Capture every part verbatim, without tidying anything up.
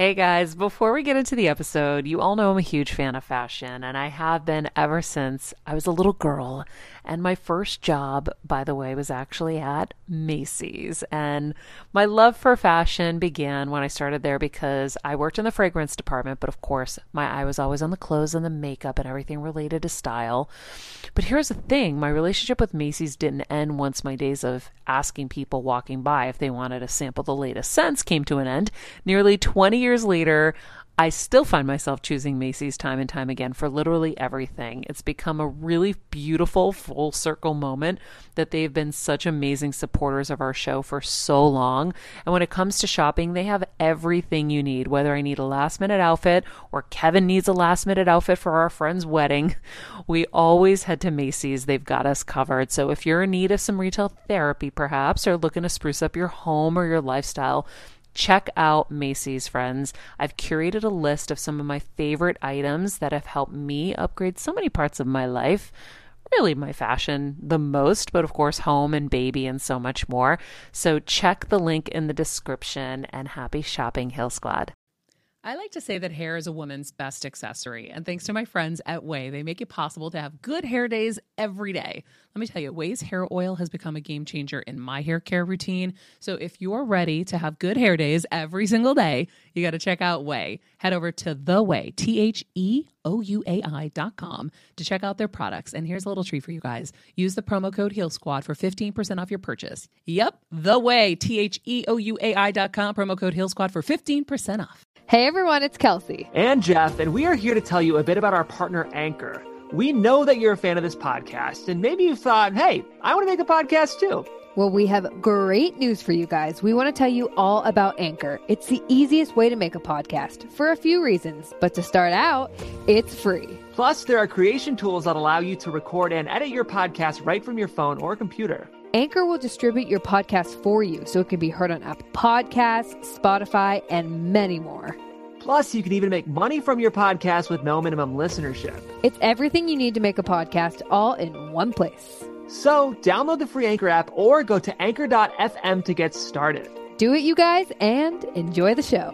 Hey guys, before we get into the episode, you all know I'm a huge fan of fashion, and I have been ever since I was a little girl. And my first job, by the way, was actually at Macy's. And my love for fashion began when I started there because I worked in the fragrance department, but of course, my eye was always on the clothes and the makeup and everything related to style. But here's the thing, my relationship with Macy's didn't end once my days of asking people walking by if they wanted to sample the latest scents came to an end. Nearly twenty years later, I still find myself choosing Macy's time and time again for literally everything. It's become a really beautiful full circle moment that they've been such amazing supporters of our show for so long. And when it comes to shopping, they have everything you need, whether I need a last minute outfit or Kevin needs a last minute outfit for our friend's wedding. We always head to Macy's. They've got us covered. So if you're in need of some retail therapy, perhaps, or looking to spruce up your home or your lifestyle, check out Macy's, friends. I've curated a list of some of my favorite items that have helped me upgrade so many parts of my life. Really my fashion the most, but of course home and baby and so much more. So check the link in the description and happy shopping, Hill Squad. I like to say that hair is a woman's best accessory, and thanks to my friends at Ouai, they make it possible to have good hair days every day. Let me tell you, Ouai's hair oil has become a game changer in my hair care routine. So if you're ready to have good hair days every single day, you got to check out Ouai. Head over to The Ouai, T H E O U A I dot com to check out their products. And here's a little treat for you guys. Use the promo code Heal Squad for fifteen percent off your purchase. Yep, The Ouai, T H E O U A I dot com, promo code Heal Squad for fifteen percent off. Hey everyone, it's Kelsey. And Jeff, and we are here to tell you a bit about our partner, Anchor. We know that you're a fan of this podcast, and maybe you thought, hey, I want to make a podcast too. Well, we have great news for you guys. We want to tell you all about Anchor. It's the easiest way to make a podcast for a few reasons, but to start out, it's free. Plus, there are creation tools that allow you to record and edit your podcast right from your phone or computer. Anchor will distribute your podcast for you so it can be heard on Apple Podcasts, Spotify, and many more. Plus, you can even make money from your podcast with no minimum listenership. It's everything you need to make a podcast all in one place. So, download the free Anchor app or go to anchor dot f m to get started. Do it, you guys, and enjoy the show.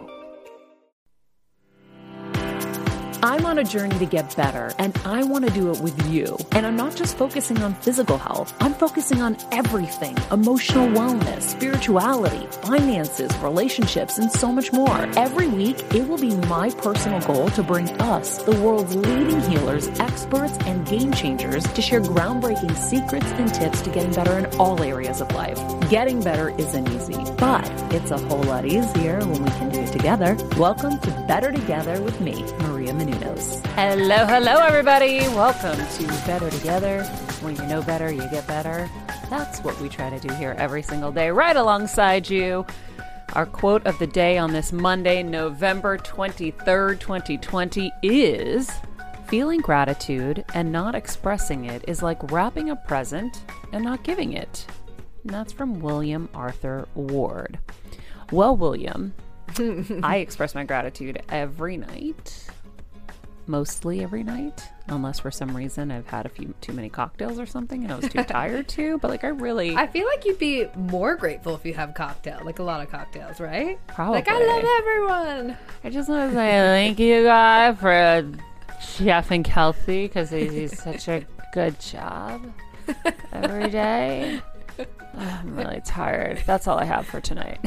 I'm on a journey to get better, and I want to do it with you. And I'm not just focusing on physical health. I'm focusing on everything: emotional wellness, spirituality, finances, relationships, and so much more. Every week, it will be my personal goal to bring us, the world's leading healers, experts, and game changers, to share groundbreaking secrets and tips to getting better in all areas of life. Getting better isn't easy, but it's a whole lot easier when we can do it together. Welcome to Better Together with me, Maria Menounos. Hello, hello, everybody. Welcome to Better Together. When you know better, you get better. That's what we try to do here every single day, right alongside you. Our quote of the day on this Monday, November twenty-third, twenty twenty is, "Feeling gratitude and not expressing it is like wrapping a present and not giving it." And that's from William Arthur Ward. Well, William, I express my gratitude every night. Mostly every night, unless for some reason I've had a few too many cocktails or something and I was too tired to. But like, I really, I feel like you'd be more grateful if you have cocktail, like a lot of cocktails, right? Probably. Like, I love everyone. I just want to say thank you, guy, for Jeff and Kelsey, because they do such a good job every day. Oh, I'm really tired. That's all I have for tonight.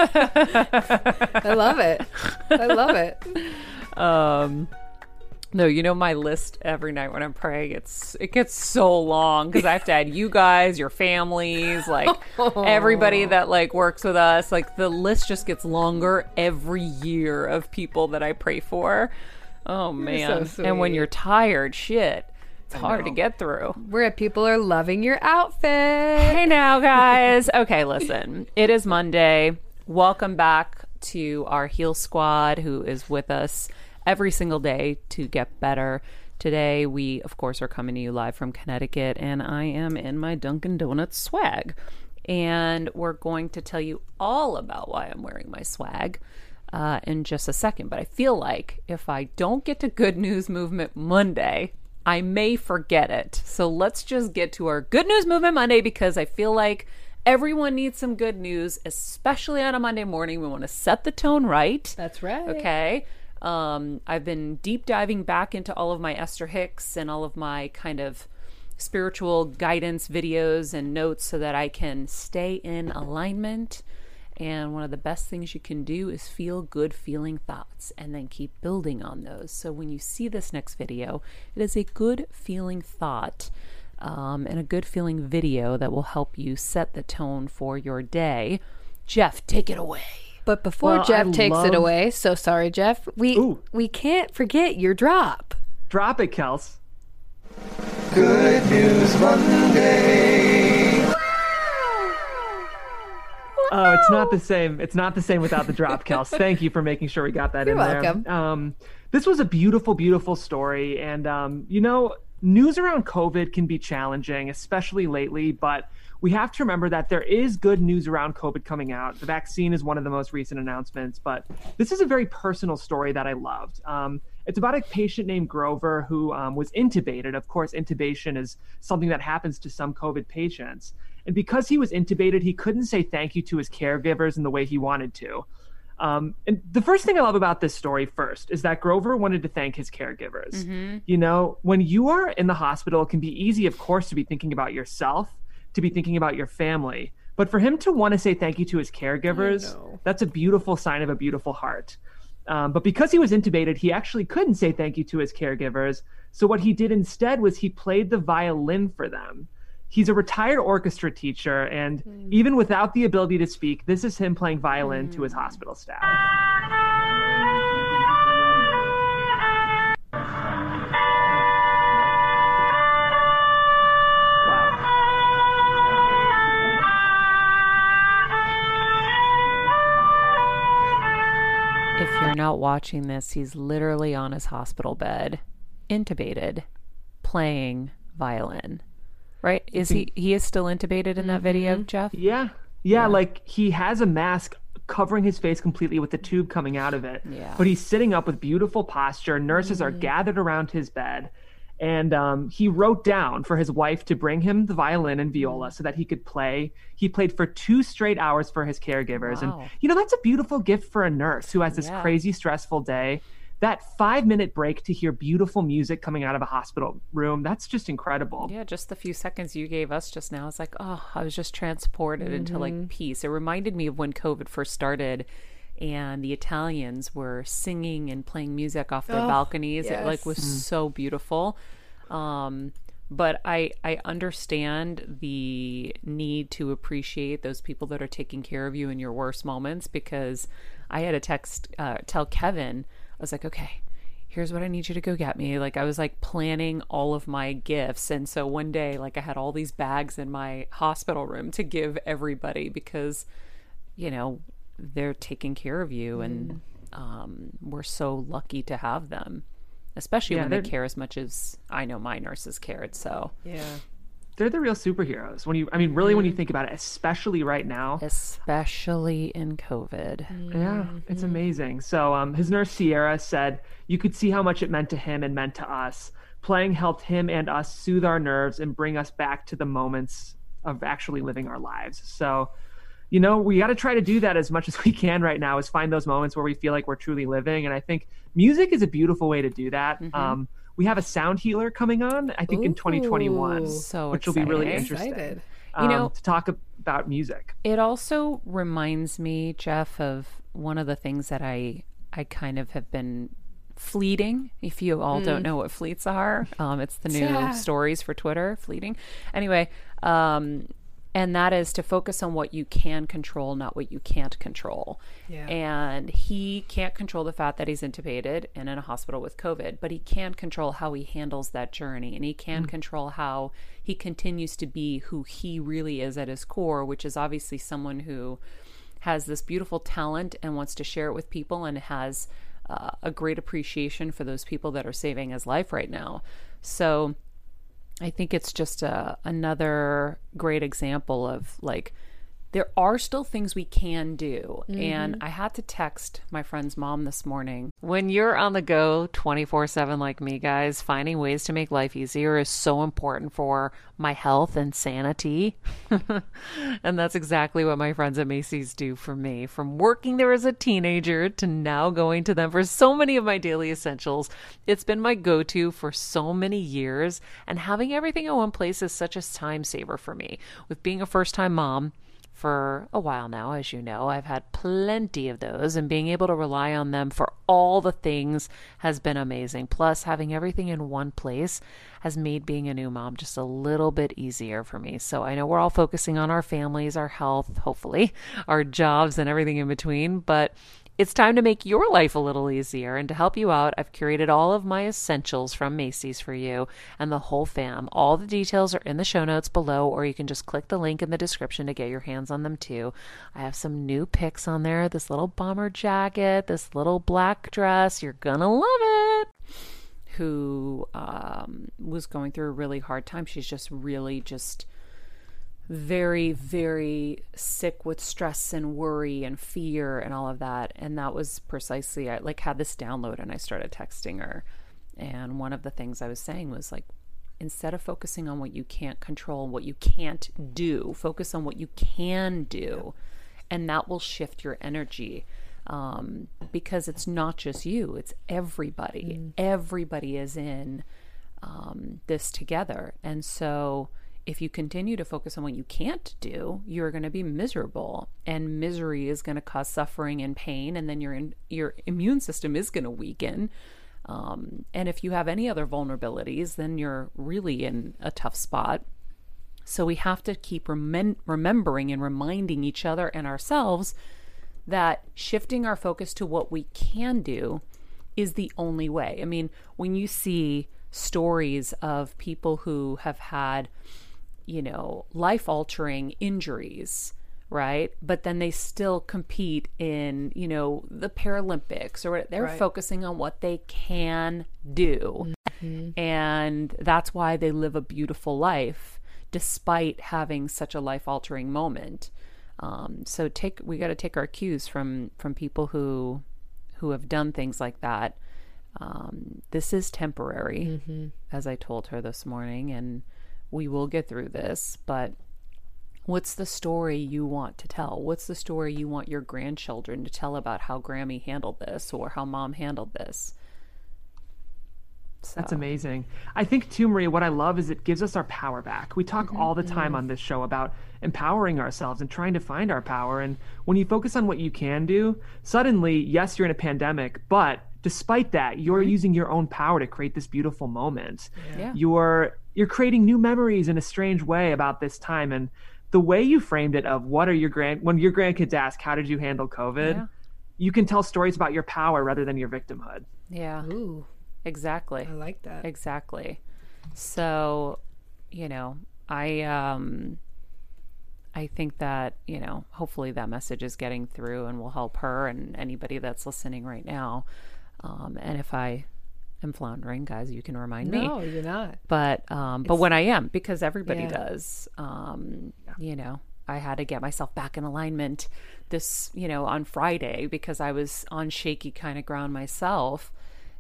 I love it. I love it. Um. No, you know my list every night when I'm praying, it's it gets so long because I have to add you guys, your families, like oh. everybody that like works with us. Like the list just gets longer every year of people that I pray for. Oh man. So and when you're tired, shit, it's hard to get through. Where people are loving your outfit. Hey now, guys. Okay, listen. It is Monday. Welcome back to our Heal Squad, who is with us every single day to get better. Today, we, of course, are coming to you live from Connecticut, and I am in my Dunkin' Donuts swag. And we're going to tell you all about why I'm wearing my swag uh, in just a second. But I feel like if I don't get to Good News Movement Monday, I may forget it. So let's just get to our Good News Movement Monday, because I feel like Everyone needs some good news, especially on a Monday morning. We want to set the tone right. That's right. Okay. Um, I've been deep diving back into all of my Esther Hicks and all of my kind of spiritual guidance videos and notes so that I can stay in alignment. And one of the best things you can do is feel good feeling thoughts and then keep building on those. So when you see this next video, it is a good feeling thought um, and a good feeling video that will help you set the tone for your day. Jeff, take it away. But before Well, Jeff I takes love- it away, so sorry, Jeff, we Ooh. we can't forget your drop. Drop it, Kels. Good News Monday. Oh, it's not the same. It's not the same without the drop, Kels. Thank you for making sure we got that You're in there. welcome. Um, this was a beautiful, beautiful story. And, um, you know, news around COVID can be challenging, especially lately, but we have to remember that there is good news around COVID coming out. The vaccine is one of the most recent announcements, but this is a very personal story that I loved. Um, it's about a patient named Grover who um, was intubated. Of course, intubation is something that happens to some COVID patients. And because he was intubated, he couldn't say thank you to his caregivers in the way he wanted to. Um, and the first thing I love about this story first is that Grover wanted to thank his caregivers. Mm-hmm. You know, when you are in the hospital, it can be easy, of course, to be thinking about yourself, to be thinking about your family. But for him to want to say thank you to his caregivers, that's a beautiful sign of a beautiful heart. Um, but because he was intubated, he actually couldn't say thank you to his caregivers. So what he did instead was he played the violin for them. He's a retired orchestra teacher, and mm. even without the ability to speak, this is him playing violin mm. to his hospital staff. If you're not watching this, he's literally on his hospital bed, intubated, playing violin. Right? Is he, he is still intubated in that video, Jeff? Yeah. yeah. Yeah, like he has a mask covering his face completely with the tube coming out of it. Yeah. But he's sitting up with beautiful posture. Nurses mm-hmm. are gathered around his bed. And um, he wrote down for his wife to bring him the violin and viola so that he could play. He played for two straight hours for his caregivers. Wow. And, you know, that's a beautiful gift for a nurse who has this Yeah. crazy, stressful day. That five-minute break to hear beautiful music coming out of a hospital room, that's just incredible. Yeah, just the few seconds you gave us just now, it's like, oh, I was just transported mm-hmm. into like peace. It reminded me of when COVID first started and the Italians were singing and playing music off their oh, balconies. Yes. It like was mm. so beautiful. Um, but I I understand the need to appreciate those people that are taking care of you in your worst moments, because I had a text uh, tell Kevin, I was like, okay, here's what I need you to go get me. Like I was like planning all of my gifts. And so one day, like I had all these bags in my hospital room to give everybody because, you know, they're taking care of you. Mm. And um, we're so lucky to have them, especially yeah, when they care as much as I know my nurses cared. So yeah. They're the real superheroes. When you, I mean, really, mm-hmm. when you think about it, especially right now, especially in COVID. Mm-hmm. Yeah, it's amazing. So, um, his nurse Sierra said, "You could see how much it meant to him and meant to us. Playing helped him and us soothe our nerves and bring us back to the moments of actually living our lives." So, you know, we got to try to do that as much as we can right now. Is find those moments where we feel like we're truly living, and I think music is a beautiful way to do that. Mm-hmm. Um, We have a sound healer coming on, I think, Ooh, in twenty twenty-one, so which exciting. will be really interesting. Excited. Um, you know, to talk about music. It also reminds me, Jeff, of one of the things that I I kind of have been fleeting. If you all mm. don't know what fleets are, um, it's the new yeah. stories for Twitter, fleeting. Anyway, um, and that is to focus on what you can control, not what you can't control. Yeah. And he can't control the fact that he's intubated and in a hospital with COVID, but he can control how he handles that journey. And he can mm. control how he continues to be who he really is at his core, which is obviously someone who has this beautiful talent and wants to share it with people and has uh, a great appreciation for those people that are saving his life right now. So I think it's just a, another great example of like there are still things we can do. Mm-hmm. And I had to text my friend's mom this morning. When you're on the go twenty-four seven like me, guys, finding ways to make life easier is so important for my health and sanity. And that's exactly what my friends at Macy's do for me. From working there as a teenager to now going to them for so many of my daily essentials, it's been my go-to for so many years. And having everything in one place is such a time saver for me. With being a first-time mom, for a while now, as you know, I've had plenty of those, and being able to rely on them for all the things has been amazing. Plus, having everything in one place has made being a new mom just a little bit easier for me. So I know we're all focusing on our families, our health, hopefully, our jobs and everything in between, but it's time to make your life a little easier. And to help you out, I've curated all of my essentials from Macy's for you and the whole fam. All the details are in the show notes below, or you can just click the link in the description to get your hands on them too. I have some new picks on there. This little bomber jacket, this little black dress. You're gonna love it. Who um, was going through a really hard time. She's just really just... very, very sick with stress and worry and fear and all of that. And that was precisely, I like had this download and I started texting her. And one of the things I was saying was like, instead of focusing on what you can't control, what you can't do, focus on what you can do. And that will shift your energy. Um, because it's not just you, it's everybody. Mm. Everybody is in um, this together. And so if you continue to focus on what you can't do, you're going to be miserable, and misery is going to cause suffering and pain. And then your, in, your immune system is going to weaken. Um, and if you have any other vulnerabilities, then you're really in a tough spot. So we have to keep rem- remembering and reminding each other and ourselves that shifting our focus to what we can do is the only way. I mean, when you see stories of people who have had, you know, life-altering injuries, right? But then they still compete in, you know, the Paralympics, or they're right. focusing on what they can do. Mm-hmm. And that's why they live a beautiful life, despite having such a life-altering moment. Um, so take we got to take our cues from from people who who have done things like that. Um, this is temporary, mm-hmm. as I told her this morning, and we will get through this. But what's the story you want to tell? What's the story you want your grandchildren to tell about how Grammy handled this or how mom handled this? So. That's amazing. I think too, Maria, what I love is it gives us our power back. We talk mm-hmm. all the time on this show about empowering ourselves and trying to find our power. And when you focus on what you can do, suddenly, yes, you're in a pandemic, but despite that, you're using your own power to create this beautiful moment. Yeah. You're you're creating new memories in a strange way about this time. And the way you framed it of what are your grand when your grandkids ask, how did you handle COVID? Yeah. You can tell stories about your power rather than your victimhood. Yeah. Ooh. Exactly. I like that. Exactly. So, you know, I um I think that, you know, hopefully that message is getting through and will help her and anybody that's listening right now. Um, and if I am floundering, guys, you can remind no, me. No, you're not. But um, but when I am, because everybody yeah. does, um, yeah. you know, I had to get myself back in alignment this, you know, on Friday because I was on shaky kind of ground myself.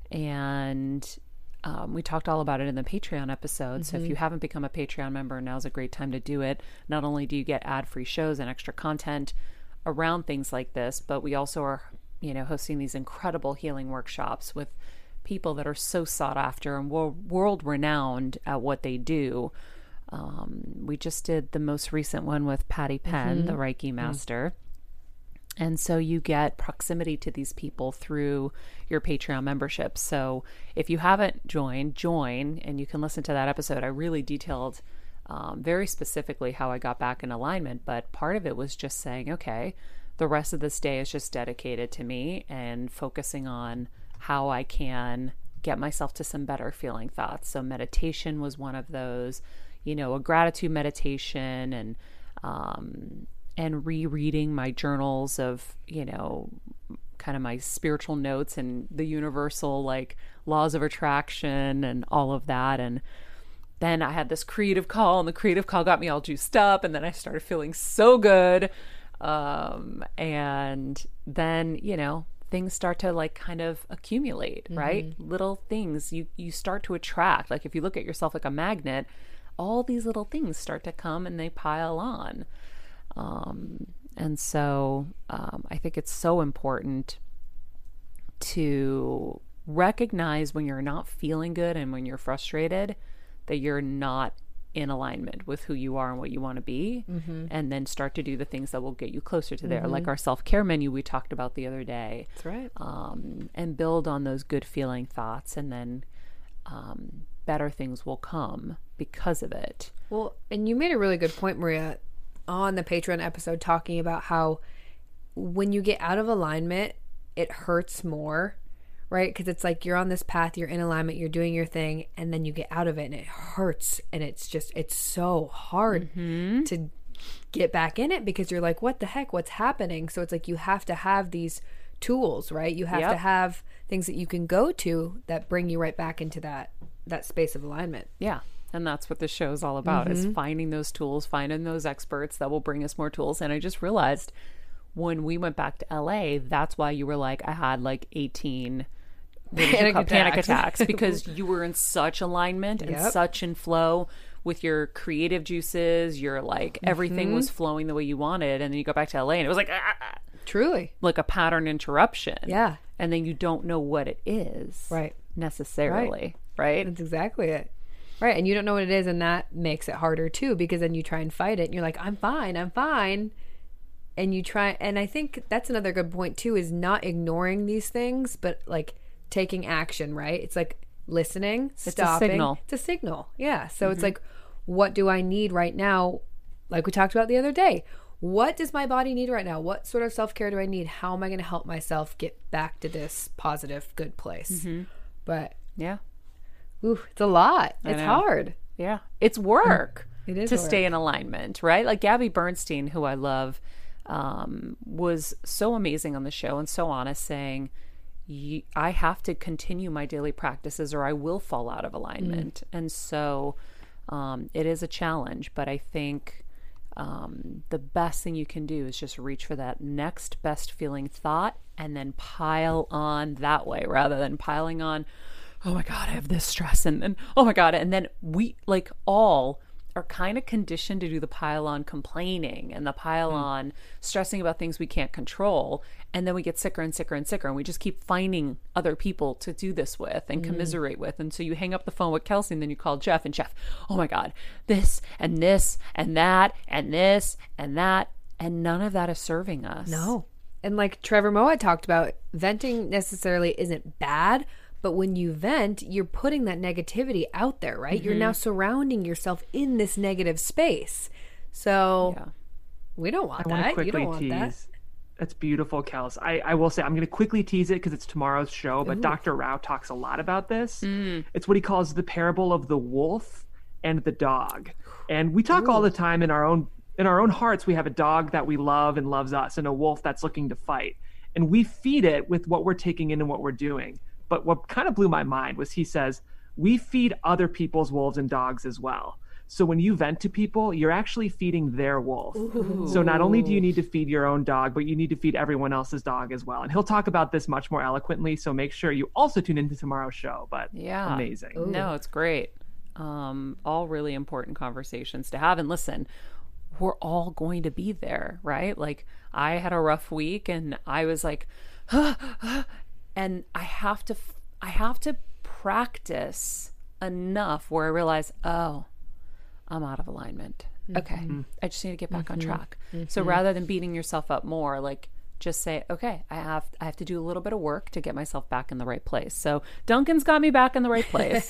And um, we talked all about it in the Patreon episode. Mm-hmm. So if you haven't become a Patreon member, now's a great time to do it. Not only do you get ad-free shows and extra content around things like this, but we also are, you know, hosting these incredible healing workshops with people that are so sought after and world renowned at what they do. Um, we just did the most recent one with Patty Penn, mm-hmm. the Reiki master. Mm-hmm. And so you get proximity to these people through your Patreon membership. So if you haven't joined, join, and you can listen to that episode. I really detailed um, very specifically how I got back in alignment, but part of it was just saying, okay, the rest of this day is just dedicated to me and focusing on how I can get myself to some better feeling thoughts. So meditation was one of those, you know, a gratitude meditation, and um, and rereading my journals of, you know, kind of my spiritual notes and the universal like laws of attraction and all of that. And then I had this creative call, and the creative call got me all juiced up, and then I started feeling so good. Um, and then, you know, things start to like kind of accumulate, right? Mm-hmm. Little things you, you start to attract. Like if you look at yourself like a magnet, all these little things start to come and they pile on. Um, and so um, I think it's so important to recognize when you're not feeling good and when you're frustrated that you're not in alignment with who you are and what you want to be, mm-hmm. and then start to do the things that will get you closer to there, mm-hmm. like our self-care menu we talked about the other day. That's right. Um, and build on those good feeling thoughts, and then um, better things will come because of it. Well, and you made a really good point, Maria, on the Patreon episode, talking about how when you get out of alignment, it hurts more, right? Because it's like you're on this path, you're in alignment, you're doing your thing, and then you get out of it and it hurts. And it's just, it's so hard mm-hmm. to get back in it because you're like, what the heck? What's happening? So it's like you have to have these tools, right? You have yep. to have things that you can go to that bring you right back into that that space of alignment. Yeah. And that's what this show is all about, mm-hmm. is finding those tools, finding those experts that will bring us more tools. And I just realized when we went back to L A, that's why you were like, I had like eighteen Panic attacks. panic attacks because you were in such alignment and yep. such in flow with your creative juices. You're like, everything mm-hmm. was flowing the way you wanted. And then you go back to L A and it was like, ah, truly like a pattern interruption. Yeah. And then you don't know what it is. Right. Necessarily. Right. right? That's exactly it. Right. And you don't know what it is. And that makes it harder too, because then you try and fight it and you're like, I'm fine. I'm fine. And you try. And I think that's another good point too, is not ignoring these things, but like, taking action, right? It's like listening, it's stopping. A signal. It's a signal. Yeah. So mm-hmm. it's like, what do I need right now? Like we talked about the other day. What does my body need right now? What sort of self-care do I need? How am I going to help myself get back to this positive, good place? Mm-hmm. But yeah. Ooh, it's a lot. It's hard. Yeah. It's work. It is to work. Stay in alignment, right? Like Gabby Bernstein, who I love, um, was so amazing on the show and so honest, saying, I have to continue my daily practices or I will fall out of alignment. Mm. And so um, it is a challenge, but I think um, the best thing you can do is just reach for that next best feeling thought and then pile on that way rather than piling on, oh my God, I have this stress. And then, oh my God. And then we like all are kind of conditioned to do the pile on complaining and the pile on mm. stressing about things we can't control. And then we get sicker and sicker and sicker. And we just keep finding other people to do this with and mm. commiserate with. And so you hang up the phone with Kelsey and then you call Jeff, and Jeff, oh my God, this and this and that and this and that. And none of that is serving us. No. And like Trevor Moawad talked about, venting necessarily isn't bad, but when you vent, you're putting that negativity out there, right? Mm-hmm. You're now surrounding yourself in this negative space. So yeah. we don't want I that. Quickly you don't want tease. that. That's beautiful, Kels. I, I will say, I'm going to quickly tease it because it's tomorrow's show, but Ooh. Doctor Rao talks a lot about this. Mm. It's what he calls the parable of the wolf and the dog. And we talk Ooh. all the time in our own in our own hearts. We have a dog that we love and loves us, and a wolf that's looking to fight. And we feed it with what we're taking in and what we're doing. But what kind of blew my mind was he says, we feed other people's wolves and dogs as well. So when you vent to people, you're actually feeding their wolf. Ooh. So not only do you need to feed your own dog, but you need to feed everyone else's dog as well. And he'll talk about this much more eloquently. So make sure you also tune into tomorrow's show. But yeah, amazing. Ooh. No, it's great. Um, all really important conversations to have. And listen, we're all going to be there, right? Like I had a rough week and I was like, ah, ah, and I have to, I have to practice enough where I realize, oh, I'm out of alignment. Okay. Mm-hmm. I just need to get back mm-hmm. on track. Mm-hmm. So rather than beating yourself up more, like just say, okay, I have, I have to do a little bit of work to get myself back in the right place. So Duncan's got me back in the right place.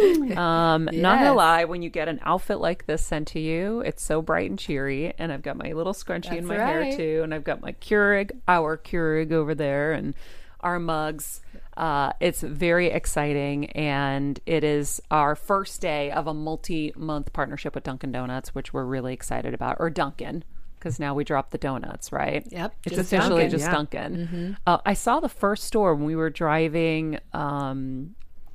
um, yes. Not gonna lie, when you get an outfit like this sent to you, it's so bright and cheery. And I've got my little scrunchie That's in my right. hair too. And I've got my Keurig, our Keurig over there, and our mugs. Uh, it's very exciting, and it is our first day of a multi-month partnership with Dunkin' Donuts, which we're really excited about. Or Dunkin', because now we dropped the donuts, right? Yep. It's just officially Dunkin', just yeah. Dunkin'. Mm-hmm. Uh, I saw the first store when we were driving um,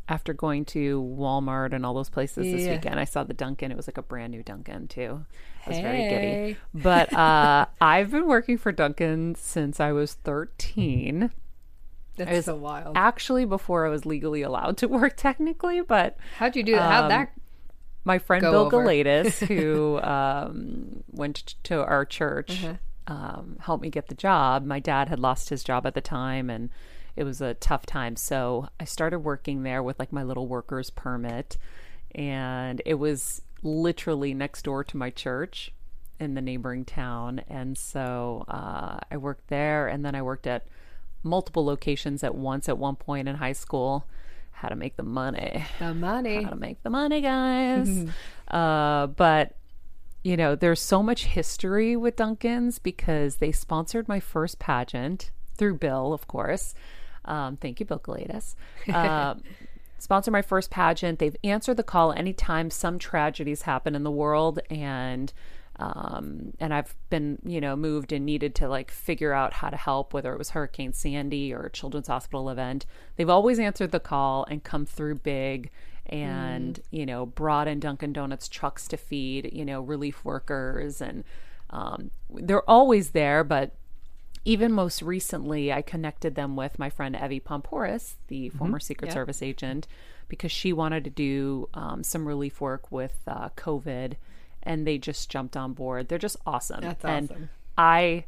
after going to Walmart and all those places this Yeah. weekend, I saw the Dunkin'. It was like a brand new Dunkin' too. I was very Hey. giddy. But uh, I've been working for Dunkin' since I was thirteen. That's I was so wild. Actually, before I was legally allowed to work technically, but How'd you do that? How'd um, that? my friend Go Bill over. Galatis, who um, went to our church, Uh-huh. um, helped me get the job. My dad had lost his job at the time, and it was a tough time. So I started working there with like my little worker's permit, and it was literally next door to my church in the neighboring town. And so uh, I worked there, and then I worked at multiple locations at once at one point in high school. How to make the money. The money. How to make the money, guys. uh, but, you know, there's so much history with Dunkin's because they sponsored my first pageant through Bill, of course. Um, thank you, Bill Galatis. Um, sponsored my first pageant. They've answered the call anytime some tragedies happen in the world. And Um, and I've been, you know, moved and needed to like figure out how to help, whether it was Hurricane Sandy or a Children's Hospital event. They've always answered the call and come through big and, you know, brought in Dunkin' Donuts trucks to feed, you know, relief workers. And um, they're always there. But even most recently, I connected them with my friend Evie Pomporis, the former Secret Yeah. Service agent, because she wanted to do um, some relief work with uh, COVID. And they just jumped on board. They're just awesome. That's and awesome. I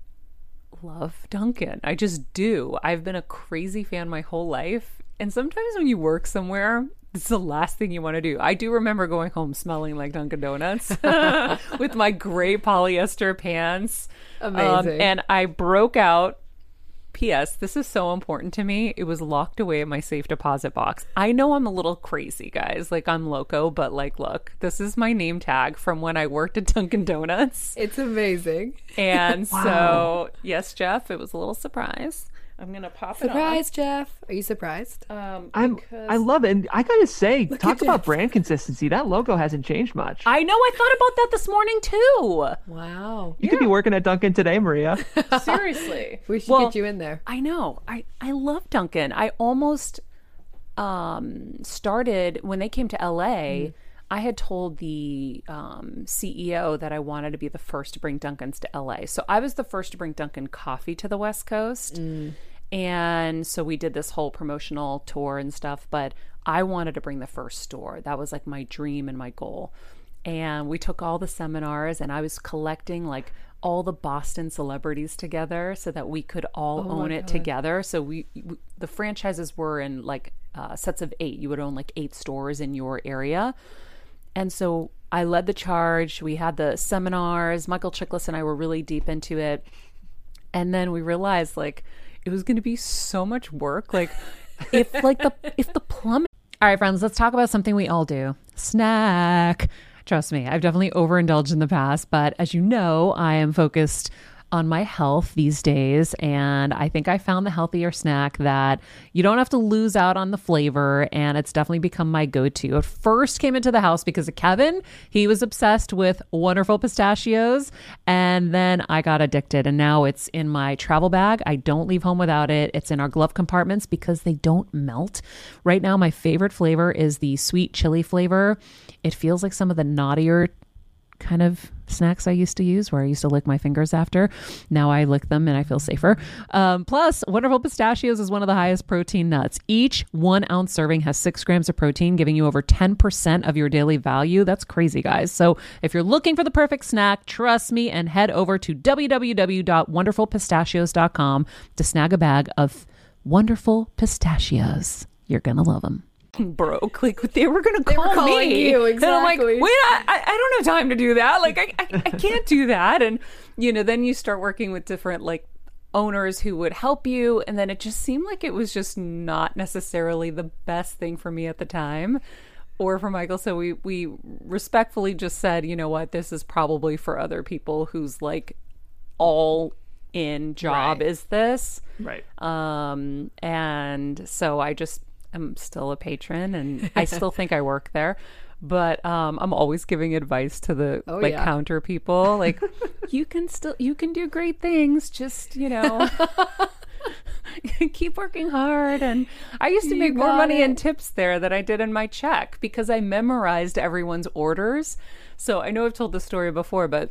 love Dunkin'. I just do. I've been a crazy fan my whole life. And sometimes when you work somewhere, it's the last thing you want to do. I do remember going home smelling like Dunkin' Donuts with my gray polyester pants. Amazing. Um, and I broke out. P S. This is so important to me. It was locked away in my safe deposit box. I know I'm a little crazy, guys. Like, I'm loco, but like, look, this is my name tag from when I worked at Dunkin' Donuts. It's amazing. And so, yes, Jeff, it was a little surprise. I'm going to pop Surprise, Jeff. Are you surprised? it on. Um, I'm, because- I love it. And I gotta say, talk at about Jeff. brand consistency. That logo hasn't changed much. I know. I thought about that this morning, too. Wow. you could be working at Dunkin' today, Maria. Seriously. We should Well, get you in there. I know. I, I love Dunkin'. I almost um, started when they came to L A. I had told the um, C E O that I wanted to be the first to bring Dunkin's to L A. So I was the first to bring Dunkin' coffee to the West Coast. And so we did this whole promotional tour and stuff. But I wanted to bring the first store. That was like my dream and my goal. And we took all the seminars, and I was collecting like all the Boston celebrities together so that we could all own it together. So we, we the franchises were in like uh, sets of eight. You would own like eight stores in your area. And so I led the charge. We had the seminars. Michael Chiklis and I were really deep into it. And then we realized like it was going to be so much work. Like if like the if the plumbing. All right, friends, let's talk about something we all do. Snack. Trust me, I've definitely overindulged in the past, but as you know, I am focused on my health these days, and I think I found the healthier snack that you don't have to lose out on the flavor, and it's definitely become my go-to. It first came into the house because of Kevin. He was obsessed with Wonderful Pistachios, and then I got addicted, and now it's in my travel bag. I don't leave home without it. It's in our glove compartments because they don't melt. Right now, my favorite flavor is the sweet chili flavor. It feels like some of the naughtier kind of snacks I used to use, where I used to lick my fingers after. Now I lick them and I feel safer. Um, plus, Wonderful Pistachios is one of the highest protein nuts. Each one ounce serving has six grams of protein, giving you over ten percent of your daily value. That's crazy, guys. So if you're looking for the perfect snack, trust me and head over to w w w dot wonderful pistachios dot com to snag a bag of Wonderful Pistachios. You're going to love them. Broke like they were gonna They were call calling me you, and I'm like, exactly. wait, I, I I don't have time to do that. Like I, I I can't do that. And you know, then you start working with different like owners who would help you, and then it just seemed like it was just not necessarily the best thing for me at the time or for Michael. So we we respectfully just said, you know what, this is probably for other people whose like all in job Right. is this. Right. Um, and so I just am still a patron, and I still think I work there. But um, I'm always giving advice to the Oh, like yeah. counter people, like you can still you can do great things. Just you know, keep working hard. And I used to You make more got money it. in tips there than I did in my check because I memorized everyone's orders. So I know I've told this story before, but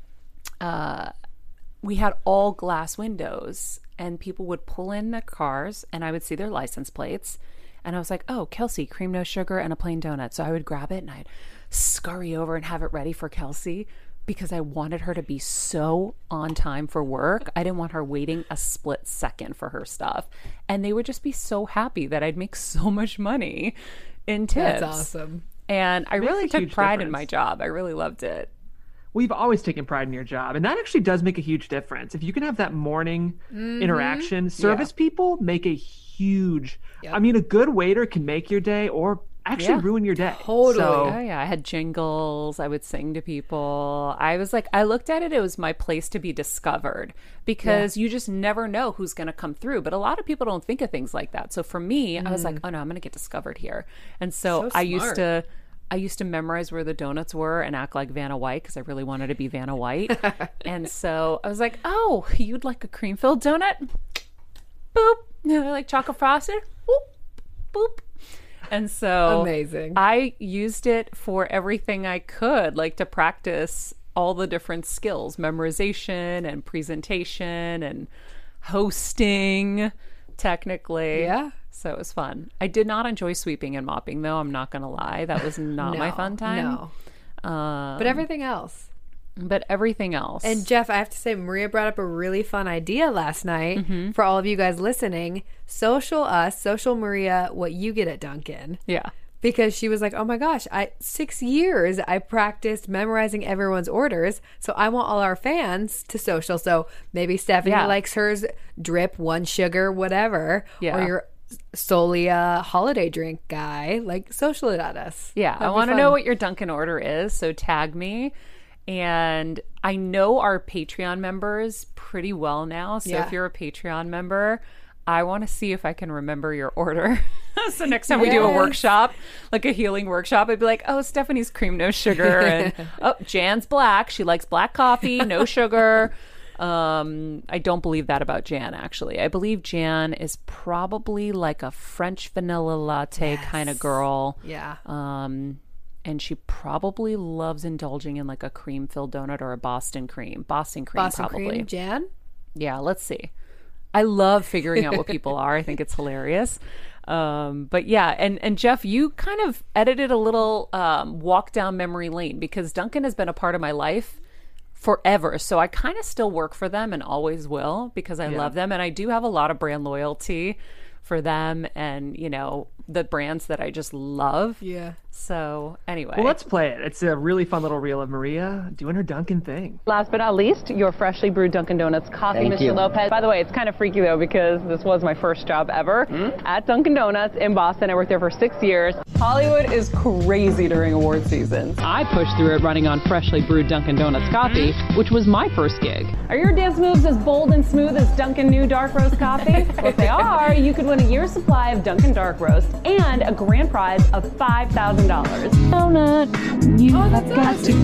uh, we had all glass windows and people would pull in their cars and I would see their license plates. And I was like, oh, Kelsey, cream, no sugar, and a plain donut. So I would grab it and I'd scurry over and have it ready for Kelsey because I wanted her to be so on time for work. I didn't want her waiting a split second for her stuff. And they would just be so happy that I'd make so much money in tips. That's awesome. And I Makes really a took huge pride in difference. my job. I really loved it. We've always taken pride in your job, and that actually does make a huge difference. If you can have that morning interaction, service people make a huge. Yep. I mean, a good waiter can make your day or actually Yeah. ruin your day. Totally. So, Oh yeah, I had jingles. I would sing to people. I was like, I looked at it. It was my place to be discovered because you just never know who's going to come through. But a lot of people don't think of things like that. So for me, I was like, oh no, I'm going to get discovered here. And so, So I used smart. to, I used to memorize where the donuts were and act like Vanna White because I really wanted to be Vanna White. And so I was like, oh, you'd like a cream filled donut? Boop. Like chocolate frosted? Boop. Boop. And so Amazing. I used it for everything I could, like to practice all the different skills, memorization and presentation and hosting, technically. Yeah. So it was fun. I did not enjoy sweeping and mopping, though. I'm not going to lie. That was not my No, fun time. No. Um, But everything else. but everything else. And Jeff, I have to say, Maria brought up a really fun idea last night Mm-hmm. for all of you guys listening. Social us, social Maria, what you get at Dunkin'. yeah. Because she was like, oh my gosh, I six years I practiced memorizing everyone's orders. So I want all our fans to social. So maybe Stephanie Yeah. likes hers drip, one sugar, whatever. Yeah. Or you're solely a holiday drink guy. Like, social it at us. Yeah, I That'd be want to fun. know what your Dunkin' order is, so tag me. And I know our Patreon members pretty well now, so Yeah. if you're a Patreon member, I want to see if I can remember your order. So next time we do a Yes. workshop, like a healing workshop, I'd be like, oh, Stephanie's cream, no sugar. And oh, Jan's black. She likes black coffee, no sugar. Um, I don't believe that about Jan, actually. I believe Jan is probably like a French vanilla latte kind of girl. Yeah. Um, and she probably loves indulging in like a cream filled donut or a Boston cream. Boston cream, Boston probably. cream, Jan? Yeah, let's see. I love figuring out what people are. I think it's hilarious. Um, but yeah, and, and Jeff, you kind of edited a little um, walk down memory lane because Dunkin' has been a part of my life forever. So I kind of still work for them and always will because I love them. And I do have a lot of brand loyalty for them and, you know, the brands that I just love. Yeah. So anyway. well, let's play it. It's a really fun little reel of Maria doing her Dunkin' thing. Last but not least, your freshly brewed Dunkin' Donuts coffee, Thank Mister you. Lopez. By the way, it's kind of freaky though because this was my first job ever at Dunkin' Donuts in Boston. I worked there for six years. Hollywood is crazy during award season. I pushed through it running on freshly brewed Dunkin' Donuts coffee, which was my first gig. Are your dance moves as bold and smooth as Dunkin' new dark roast coffee? Well, if they are, you could win a year's supply of Dunkin' dark roast and a grand prize of five thousand dollars. Donut, you have got to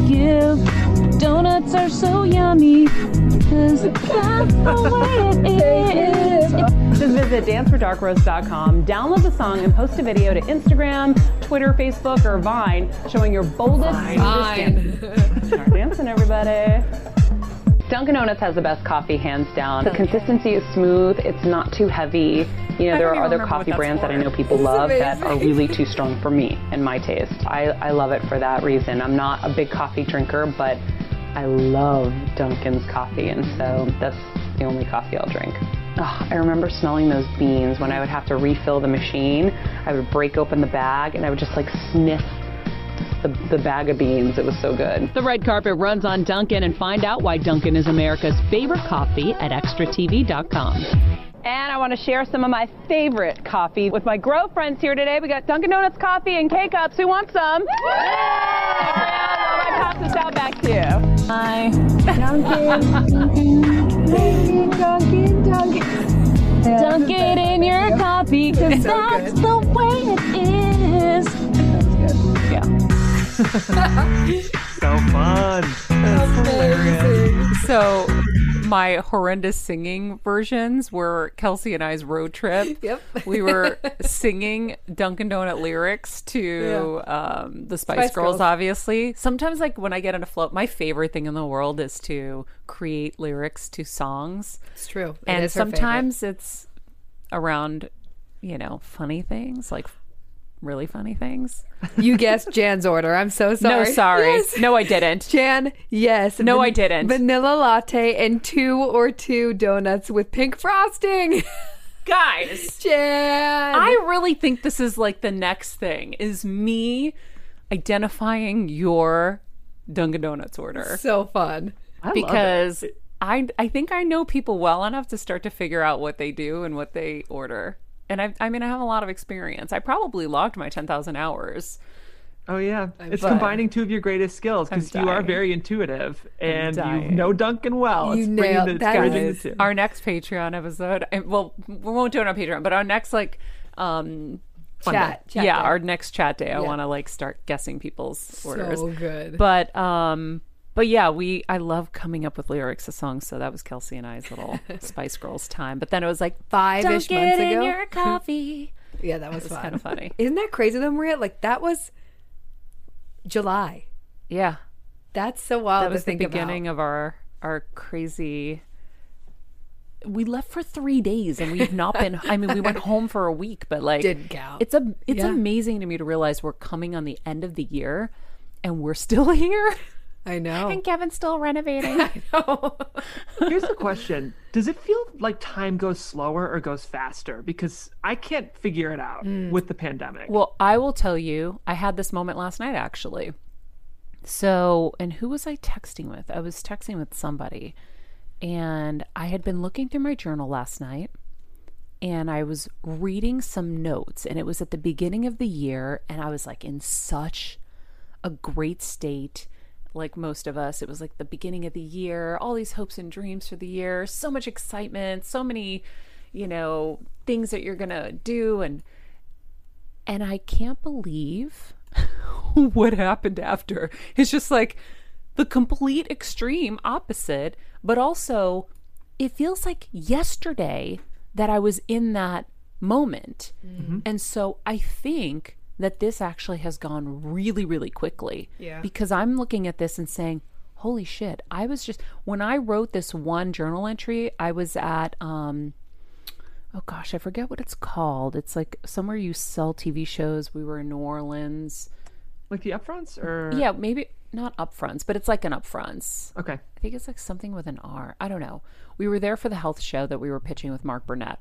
give. Donuts are so yummy, cause that's the way it is. Just visit dance for dark roast dot com, download the song, and post a video to Instagram, Twitter, Facebook, or Vine showing your boldest, smoothest dance. Start dancing, everybody. Dunkin' Donuts has the best coffee, hands down. The consistency is smooth. It's not too heavy. You know, there are other coffee brands that I know people love that are really too strong for me and my taste. I, I love it for that reason. I'm not a big coffee drinker, but I love Dunkin's coffee, and so that's the only coffee I'll drink. Oh, I remember smelling those beans when I would have to refill the machine. I would break open the bag and I would just like sniff the, the bag of beans. It was so good. The red carpet runs on Dunkin', and find out why Dunkin' is America's favorite coffee at extra T V dot com. And I want to share some of my favorite coffee with my Grow friends here today. We got Dunkin' Donuts coffee and K-Cups. Who wants some? I pass this out back to you. Hi. Dunkin', Dunkin'. Dunk it in your coffee, cause that's the way it is. So fun. So my horrendous singing versions were Kelsey and I's road trip. Yep. We were singing Dunkin' Donut lyrics to Yeah. um, the Spice, Spice Girls, Girls. obviously. Sometimes, like, when I get on a float, my favorite thing in the world is to create lyrics to songs. It's true. It and is her favorite. sometimes it's around, you know, funny things, like really funny things. You guessed Jan's order. I'm so sorry. No, sorry. Yes. No, I didn't. Jan, yes. No, I didn't. Vanilla latte and two or two donuts with pink frosting. Guys, Jan. I really think this is like the next thing is me identifying your Dunkin' Donuts order. So fun. I love Because it. I I think I know people well enough to start to figure out what they do and what they order. And I I mean I have a lot of experience. I probably logged my ten thousand hours. Oh yeah, it's but- combining two of your greatest skills because I'm you are dying. very intuitive and you dying. know Duncan well. You it's bringing nailed- the, that bridging is- the two. Our next Patreon episode, and well, we won't do it on Patreon, but our next like um Chat. chat yeah, day. our next chat day, I Yeah. want to like start guessing people's orders. So good. But um but yeah, we I love coming up with lyrics to songs, so that was Kelsey and I's little Spice Girls time. But then it was like Five-ish Don't months get in ago. your coffee. Yeah, that was, It was fun. kind of funny. Isn't that crazy though, Maria? Like that was July. Yeah. That's so wild That to was the think beginning about. of our our crazy. We left for three days and we've not been. I mean, we went home for a week, but like, Didn't count. It's a. It's Yeah. amazing to me to realize we're coming on the end of the year, and we're still here, I know. and Kevin's still renovating. Here's the question: does it feel like time goes slower or goes faster? Because I can't figure it out Mm. with the pandemic. Well, I will tell you, I had this moment last night actually. So, and who was I texting with? I was texting with somebody, and I had been looking through my journal last night, and I was reading some notes, and it was at the beginning of the year, and I was like in such a great state. Like most of us, it was like the beginning of the year, all these hopes and dreams for the year, so much excitement, so many, you know, things that you're going to do. And, and I can't believe what happened after. It's just like the complete extreme opposite, but also it feels like yesterday that I was in that moment. Mm-hmm. And so I think that this actually has gone really, really quickly. Yeah. Because I'm looking at this and saying, holy shit, I was just, when I wrote this one journal entry, I was at, um, oh gosh, I forget what it's called. It's like somewhere you sell T V shows. We were in New Orleans. Like the upfronts, or Yeah, maybe not upfronts, but it's like an upfronts. okay, I think it's like something with an R. I don't know. We were there for the health show that we were pitching with Mark Burnett.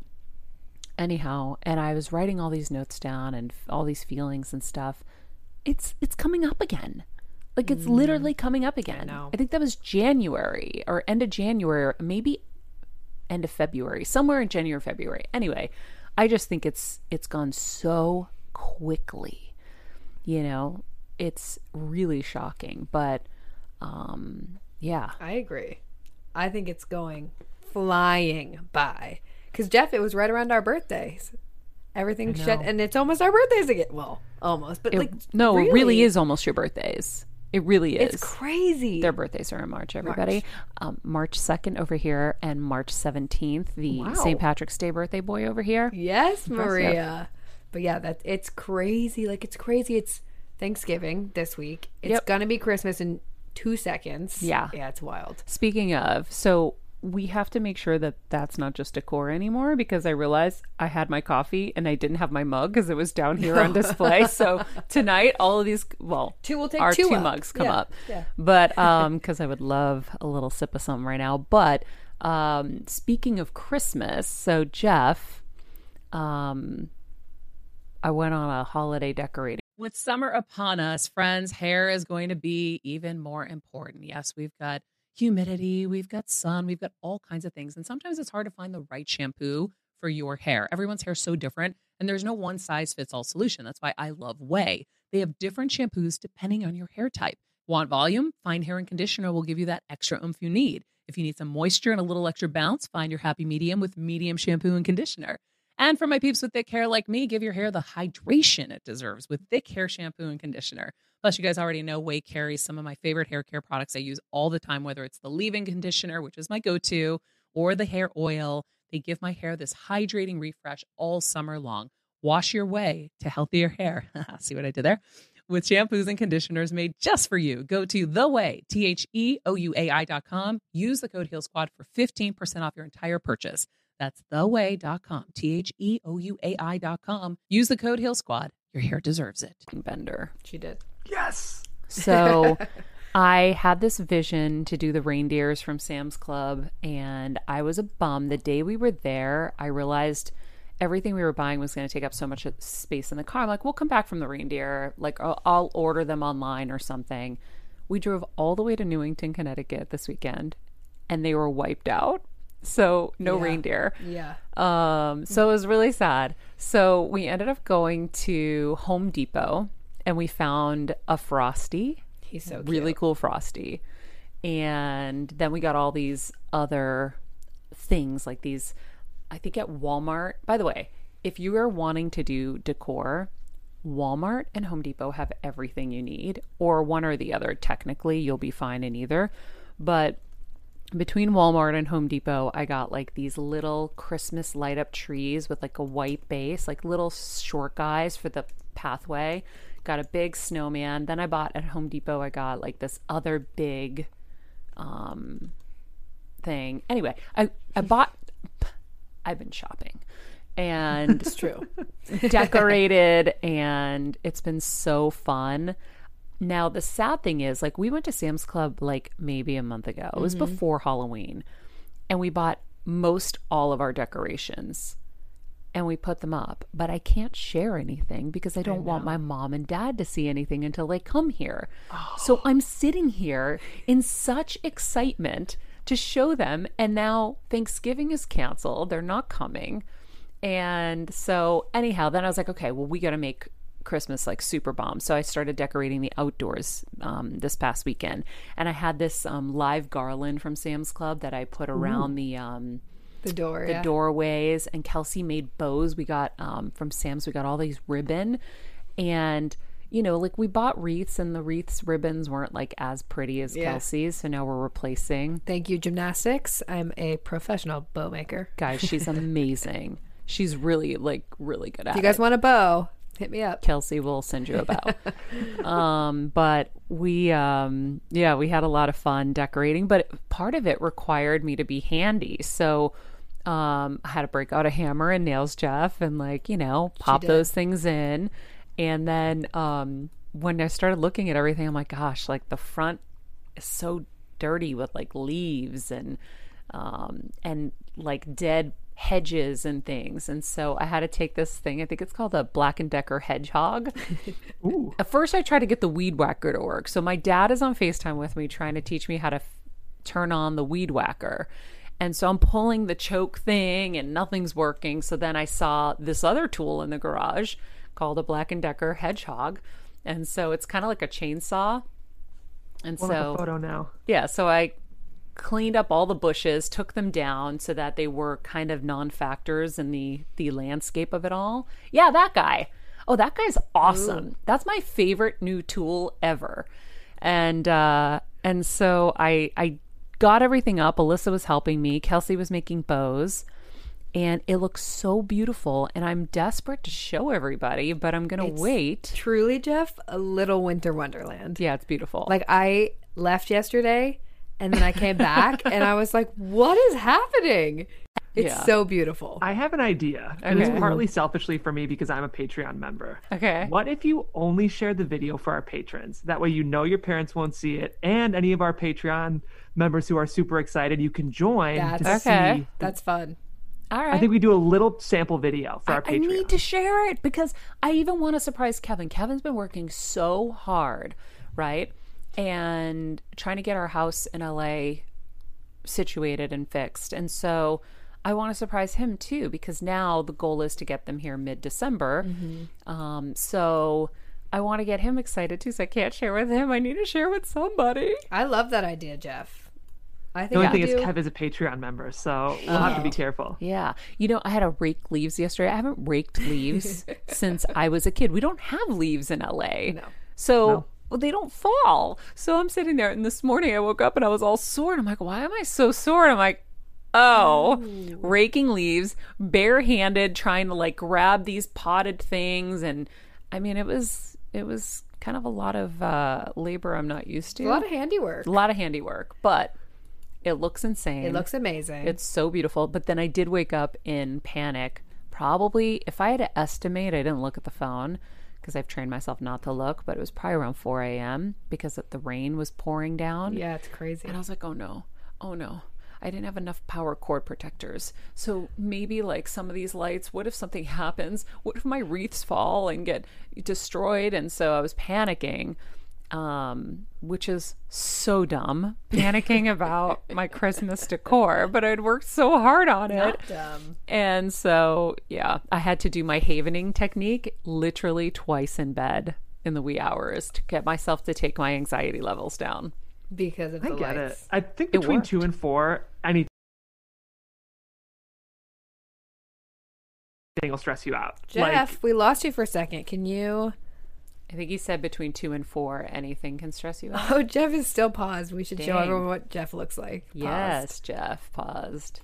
Anyhow, and I was writing all these notes down and f- all these feelings and stuff. It's it's coming up again. Like it's literally coming up again. know. I think that was January or end of January, or maybe end of February, somewhere in January or February. Anyway, I just think it's it's gone so quickly. You know, it's really shocking, but um yeah. I agree. I think it's going flying by. Because, Jeff, it was right around our birthdays. Everything shut, and it's almost our birthdays again. Well, almost, but It- like, no, really, it really is almost your birthdays. It really is. It's crazy. Their birthdays are in March, everybody. Um, March second over here and March seventeenth, the Wow. Saint Patrick's Day birthday boy over here. Yes, Maria. But yeah, that it's crazy. Like it's crazy. It's Thanksgiving this week. It's Yep. gonna be Christmas in two seconds. Yeah. yeah, it's wild. Speaking of, so we have to make sure that that's not just decor anymore, because I realized I had my coffee and I didn't have my mug because it was down here on display. So tonight, all of these, well, Two will take our two two up. mugs come Yeah, up. yeah. But um, because I would love a little sip of something right now. But um, speaking of Christmas, so Jeff, um, I went on a holiday decorating. With summer upon us, friends, hair is going to be even more important. Yes, we've got humidity, we've got sun, we've got all kinds of things. And sometimes it's hard to find the right shampoo for your hair. Everyone's hair is so different, and there's no one size fits all solution. That's why I love Way. They have different shampoos depending on your hair type. Want volume? Fine Hair and Conditioner will give you that extra oomph you need. If you need some moisture and a little extra bounce, find your happy medium with Medium Shampoo and Conditioner. And for my peeps with thick hair like me, give your hair the hydration it deserves with Thick Hair Shampoo and Conditioner. Plus, you guys already know Way carries some of my favorite hair care products I use all the time, whether it's the leave-in conditioner, which is my go-to, or the hair oil. They give my hair this hydrating refresh all summer long. Wash your way to healthier hair. See what I did there? With shampoos and conditioners made just for you. Go to The Way, T H E O U A I dot com. Use the code Heal Squad for fifteen percent off your entire purchase. That's the way dot com, T H E O U A I dot com. Use the code Heal Squad. Your hair deserves it. Bender. She did. Yes. So I had this vision to do the reindeers from Sam's Club, and I was a bum. The day we were there, I realized everything we were buying was going to take up so much space in the car. I'm like, we'll come back from the reindeer. Like, I'll, I'll order them online or something. We drove all the way to Newington, Connecticut this weekend, and they were wiped out. So no Yeah. reindeer. Yeah. Um, so it was really sad. So we ended up going to Home Depot, and we found a Frosty. He's so cute. Really cool Frosty. And then we got all these other things, like these, I think at Walmart. By the way, if you are wanting to do decor, Walmart and Home Depot have everything you need, or one or the other. Technically, you'll be fine in either. But between Walmart and Home Depot, I got like these little Christmas light up trees with like a white base, like little short guys for the pathway. Got a big snowman. Then I bought at Home Depot, I got like this other big um thing. Anyway, I, I bought, I've been shopping and It's true. decorated, and it's been so fun. Now, the sad thing is, like, we went to Sam's Club like maybe a month ago. It was Mm-hmm. before Halloween. And we bought most all of our decorations and we put them up. But I can't share anything because I don't want my mom and dad to see anything until they come here. So I'm sitting here in such excitement to show them. And now Thanksgiving is canceled. They're not coming. And so anyhow, then I was like, okay, well, we got to make Christmas like super bomb. So I started decorating the outdoors um, this past weekend, and I had this um, live garland from Sam's Club that I put around the um, The door. the yeah. doorways. And Kelsey made bows. We got um, from Sam's. We got all these ribbon, and you know, like we bought wreaths, and the wreaths ribbons weren't like as pretty as Yeah. Kelsey's. So now we're replacing. Thank you, gymnastics. I'm a professional bow maker. Guys, she's amazing. She's really like really good at If you it. guys want a bow, hit me up. Kelsey will send you a bow. um, but we, um, yeah, we had a lot of fun decorating, but part of it required me to be handy. So um, I had to break out a hammer and nails, Jeff, and like, you know, pop did. those things in. And then um, when I started looking at everything, I'm like, gosh, like the front is so dirty with like leaves and um, and like dead hedges and things. And so I had to take this thing, I think it's called a Black and Decker hedgehog. Ooh. At first I tried to get the weed whacker to work. So my dad is on FaceTime with me trying to teach me how to f- turn on the weed whacker. And so I'm pulling the choke thing and nothing's working. So then I saw this other tool in the garage called a Black and Decker hedgehog. And so it's kind of like a chainsaw. And We'll have so a photo now. yeah, so I cleaned up all the bushes, took them down so that they were kind of non-factors in the the landscape of it all. Yeah, that guy. Oh, that guy's awesome. That's my favorite new tool ever. And uh and so I I got everything up. Alyssa was helping me. Kelsey was making bows. And it looks so beautiful, and I'm desperate to show everybody, but I'm going to It's wait. Truly, Jeff, a little winter wonderland. Yeah, it's beautiful. Like, I left yesterday and then I came back and I was like, what is happening? It's Yeah. so beautiful. I have an idea, and it's Okay. partly selfishly for me because I'm a Patreon member. Okay. What if you only share the video for our patrons? That way you know your parents won't see it, and any of our Patreon members who are super excited, you can join to That's- Okay. see. That's fun. All right. I think we do a little sample video for our I, I Patreon. need to share it because I even want to surprise Kevin. Kevin's been working so hard, right? And trying to get our house in L A situated and fixed. And so I want to surprise him too, because now the goal is to get them here mid-December. Um, so I want to get him excited too, so I can't share with him. I need to share with somebody. I love that idea, Jeff. I think The only I thing is do. Kev is a Patreon member, so we'll have to be careful. Yeah. You know, I had to rake leaves yesterday. I haven't raked leaves since I was a kid. We don't have leaves in L A. No. So No. well, they don't fall. So I'm sitting there, and this morning I woke up and I was all sore. And I'm like, why am I so sore? And I'm like, oh, raking leaves, barehanded, trying to like grab these potted things. And I mean, it was, it was kind of a lot of uh, labor I'm not used to. A lot of handiwork. A lot of handiwork, but it looks insane. It looks amazing. It's so beautiful. But then I did wake up in panic. Probably, if I had to estimate, I didn't look at the phone because I've trained myself not to look, but it was probably around four a.m. because the rain was pouring down. Yeah, it's crazy. And I was like, oh no, oh no. I didn't have enough power cord protectors. So maybe like some of these lights, what if something happens? What if my wreaths fall and get destroyed? And so I was panicking, um, which is so dumb, panicking about my Christmas decor, but I'd worked so hard on it. Not dumb. And so, yeah, I had to do my havening technique literally twice in bed in the wee hours to get myself to take my anxiety levels down. Because of the I get lights. it. I think It between worked. two and four, anything will stress you out. Jeff, Like, we lost you for a second. Can you? I think he said between two and four, anything can stress you out. Oh, Jeff is still paused. We should show Dang. everyone what Jeff looks like. Paused. Yes, Jeff paused.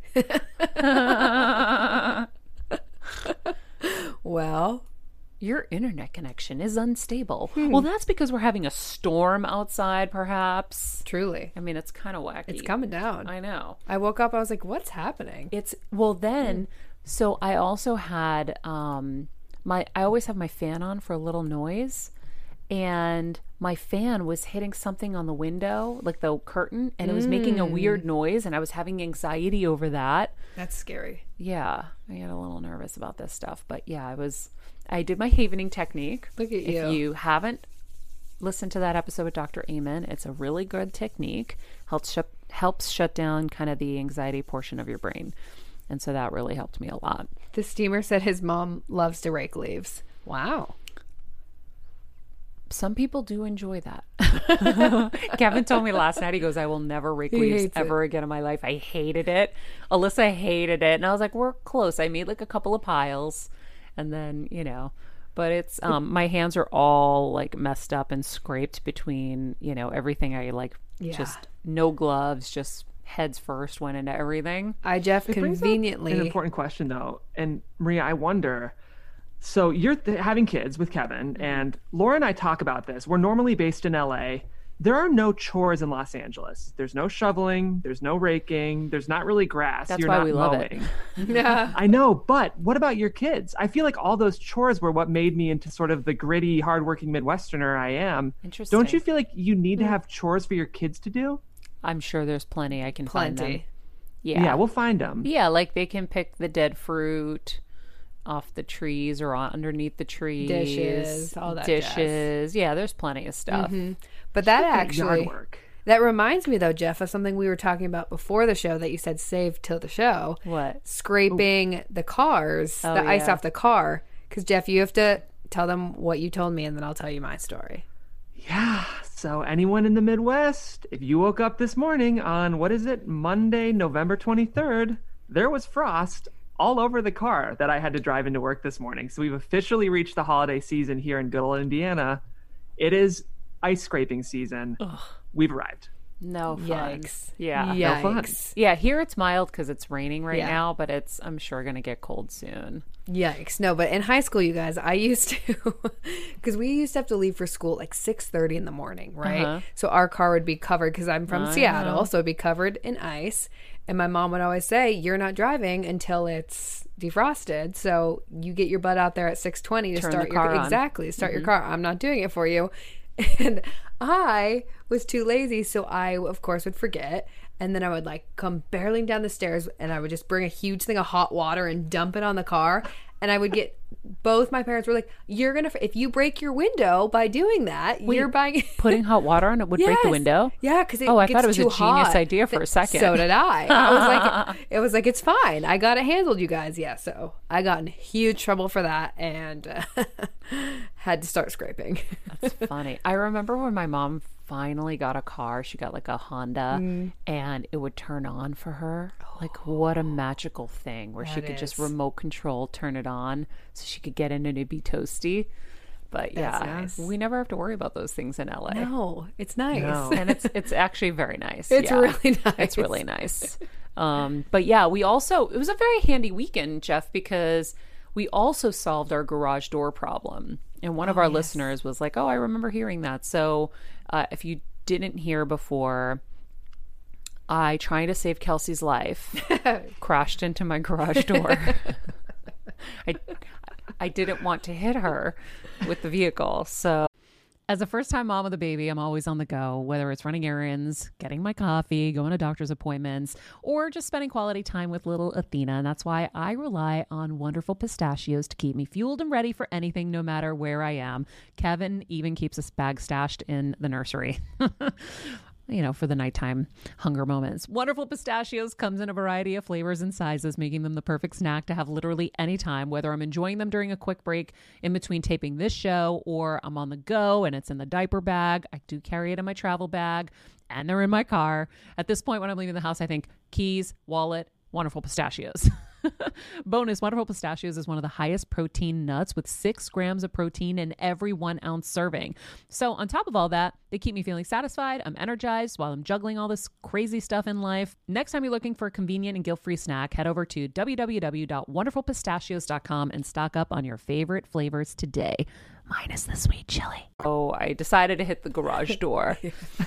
Well, Your internet connection is unstable. Well, that's because we're having a storm outside, perhaps. truly, I mean, it's kind of wacky. it's coming down. I know. I woke up. I was like, "What's happening?" It's well then. So I also had um my. I always have my fan on for a little noise, and my fan was hitting something on the window, like the curtain, and it was making a weird noise, and I was having anxiety over that. That's scary. Yeah, I get a little nervous about this stuff, but yeah, I was. I did my havening technique. Look at you. If you haven't listened to that episode with Doctor Amen, it's a really good technique. Helps shut helps shut down kind of the anxiety portion of your brain, and so that really helped me a lot. The steamer said his mom loves to rake leaves. Wow. Some people do enjoy that. Kevin told me last night, he goes, I will never rake He leaves hates ever again in my life. I hated it. Alyssa hated it. And I was like, we're close. I made like a couple of piles. And then, you know, but it's, um, my hands are all like messed up and scraped between, you know, everything. I like Yeah. just no gloves, just heads first went into everything. I, Jeff, it brings up conveniently. an important question though, and Maria, I wonder. So you're th- having kids with Kevin, and Laura and I talk about this. We're normally based in L A. There are no chores in Los Angeles. There's no shoveling. There's no raking. There's not really grass. That's You're why not we love it. mowing. Yeah. I know, but what about your kids? I feel like all those chores were what made me into sort of the gritty, hardworking Midwesterner I am. Interesting. Don't you feel like you need to have chores for your kids to do? I'm sure there's plenty I can find them. Plenty. Yeah. Yeah, we'll find them. Yeah, like they can pick the dead fruit off the trees or on, underneath the trees. Dishes, all that jazz. Dishes. Yeah, there's plenty of stuff. But that Yard actually, work. that reminds me though, Jeff, of something we were talking about before the show that you said save till the show. What? Scraping the cars, Oh, the ice yeah. off the car. Because Jeff, you have to tell them what you told me, and then I'll tell you my story. Yeah. So anyone in the Midwest, if you woke up this morning on, what is it, Monday, November twenty-third, there was frost all over the car that I had to drive into work this morning. So we've officially reached the holiday season here in good old Indiana. It is ice scraping season. We've arrived. No fun. Yikes. Yeah. No fun. Yikes. Yeah, here it's mild because it's raining right Yeah. now, but it's, I'm sure, going to get cold soon. Yikes. No, but in high school, you guys, I used to, because we used to have to leave for school at like six thirty in the morning, right? Uh-huh. So our car would be covered, because I'm from I Seattle, know. so it'd be covered in ice. And my mom would always say, you're not driving until it's defrosted. So you get your butt out there at six twenty to Turn start the your car on. Exactly. Start your car. I'm not doing it for you. And I was too lazy, so I, of course, would forget. And then I would like come barreling down the stairs, and I would just bring a huge thing of hot water and dump it on the car. And I would get, both my parents were like, you're going to, if you break your window by doing that, you're buying. Putting hot water on it would break the Yes. window? Yeah, because it Oh, I gets thought it was a too genius hot. idea for a second. So did I. I was like, it was like, it's fine. I got it handled, you guys. Yeah, so I got in huge trouble for that, and uh, had to start scraping. That's funny. I remember when my mom finally got a car, she got like a Honda mm. and it would turn on for her. Like what a magical thing where that she could is. just remote control, turn it on so she could get in and it'd be toasty. But That's yeah, nice. we never have to worry about those things in L A. No, it's nice. No. And it's it's actually very nice. It's yeah. really nice. It's really nice. Um, but yeah, we also, it was a very handy weekend, Jeff, because we also solved our garage door problem. And one of oh, our yes. listeners was like, oh, I remember hearing that. So uh, if you didn't hear before, I, trying to save Kelsey's life, crashed into my garage door. I, I didn't want to hit her with the vehicle. So as a first-time mom with a baby, I'm always on the go, whether it's running errands, getting my coffee, going to doctor's appointments, or just spending quality time with little Athena. And that's why I rely on Wonderful Pistachios to keep me fueled and ready for anything, no matter where I am. Kevin even keeps a bag stashed in the nursery. You know, for the nighttime hunger moments. Wonderful Pistachios comes in a variety of flavors and sizes, making them the perfect snack to have literally any time, whether I'm enjoying them during a quick break in between taping this show or I'm on the go and it's in the diaper bag. I do carry it in my travel bag and they're in my car. At this point, when I'm leaving the house, I think keys, wallet, Wonderful Pistachios. Bonus, Wonderful Pistachios is one of the highest protein nuts with six grams of protein in every one ounce serving. So on top of all that, they keep me feeling satisfied. I'm energized while I'm juggling all this crazy stuff in life. Next time you're looking for a convenient and guilt-free snack, head over to w w w dot wonderful pistachios dot com and stock up on your favorite flavors today. Minus the sweet chili. Oh, I decided to hit the garage door.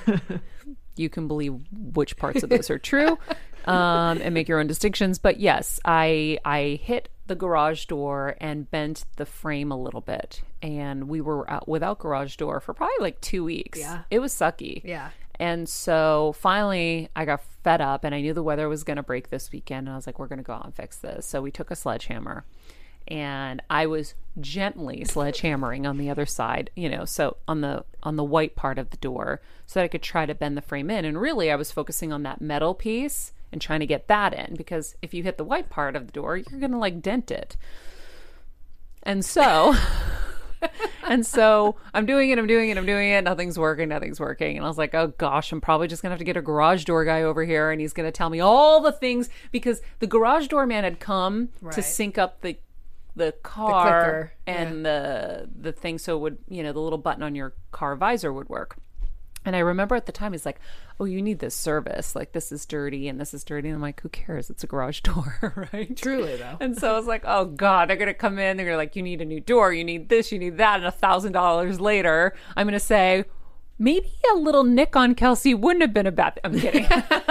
You can believe which parts of this are true um, and make your own distinctions. But yes, I I hit the garage door and bent the frame a little bit. And we were out without garage door for probably like two weeks. Yeah. It was sucky. Yeah. And so finally I got fed up and I knew the weather was going to break this weekend. And I was like, we're going to go out and fix this. So we took a sledgehammer. And I was gently sledgehammering on the other side, you know, so on the on the white part of the door so that I could try to bend the frame in. And really, I was focusing on that metal piece and trying to get that in, because if you hit the white part of the door, you're going to like dent it. And so, and so I'm doing it, I'm doing it, I'm doing it. Nothing's working, nothing's working. And I was like, oh gosh, I'm probably just going to have to get a garage door guy over here. And he's going to tell me all the things, because the garage door man had come Right. to sync up the the car the and yeah. the the thing so it would, you know, the little button on your car visor would work. And I remember at the time he's like, oh, you need this service, like this is dirty and this is dirty. And I'm like, who cares, it's a garage door. Right? Truly though. And so I was like, oh god, they're gonna come in, they're gonna like, you need a new door, you need this, you need that, and a thousand dollars later I'm gonna say, maybe a little nick on Kelsey wouldn't have been a bad th-. I'm kidding.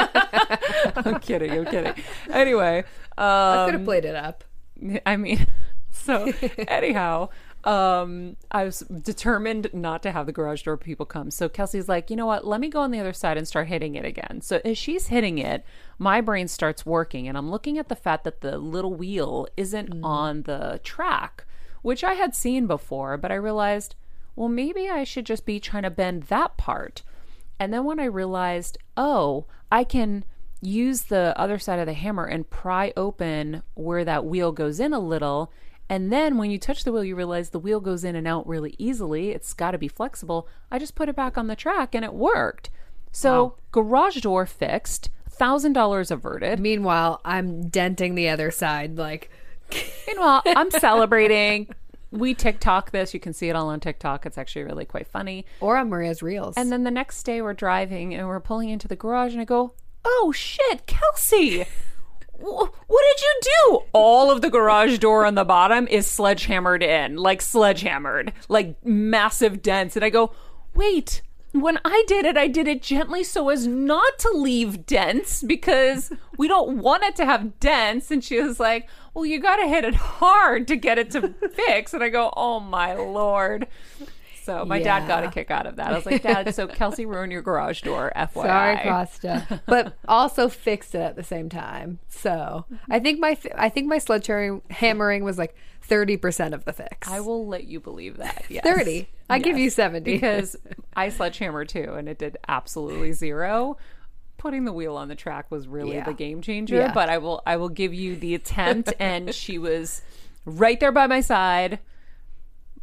I'm kidding I'm kidding anyway, um I could have played it up. I mean, so anyhow, um, I was determined not to have the garage door people come. So Kelsey's like, you know what? Let me go on the other side and start hitting it again. So as she's hitting it, my brain starts working and I'm looking at the fact that the little wheel isn't mm. on the track, which I had seen before, but I realized, well, maybe I should just be trying to bend that part. And then when I realized, oh, I can use the other side of the hammer and pry open where that wheel goes in a little. And then when you touch the wheel, you realize the wheel goes in and out really easily. It's got to be flexible. I just put it back on the track and it worked. So wow. Garage door fixed, one thousand dollars averted. Meanwhile, I'm denting the other side. Like, meanwhile, I'm celebrating. We TikTok this. You can see it all on TikTok. It's actually really quite funny. Or on Maria's Reels. And then the next day we're driving and we're pulling into the garage and I go, oh shit, Kelsey, what did you do? All of the garage door on the bottom is sledgehammered in, like sledgehammered, like massive dents. And I go, wait, when I did it, I did it gently so as not to leave dents because we don't want it to have dents. And she was like, well, you got to hit it hard to get it to fix. And I go, oh my Lord. So my yeah. dad got a kick out of that. I was like, Dad, so Kelsey ruined your garage door, F Y I. Sorry, Costa. But also fixed it at the same time. So I think my th- I think my sledgehammering was like thirty percent of the fix. I will let you believe that. Yes. thirty. I yes. give you seventy. Because I sledgehammer too, and it did absolutely zero. Putting the wheel on the track was really yeah. the game changer. Yeah. But I will I will give you the attempt, and she was right there by my side.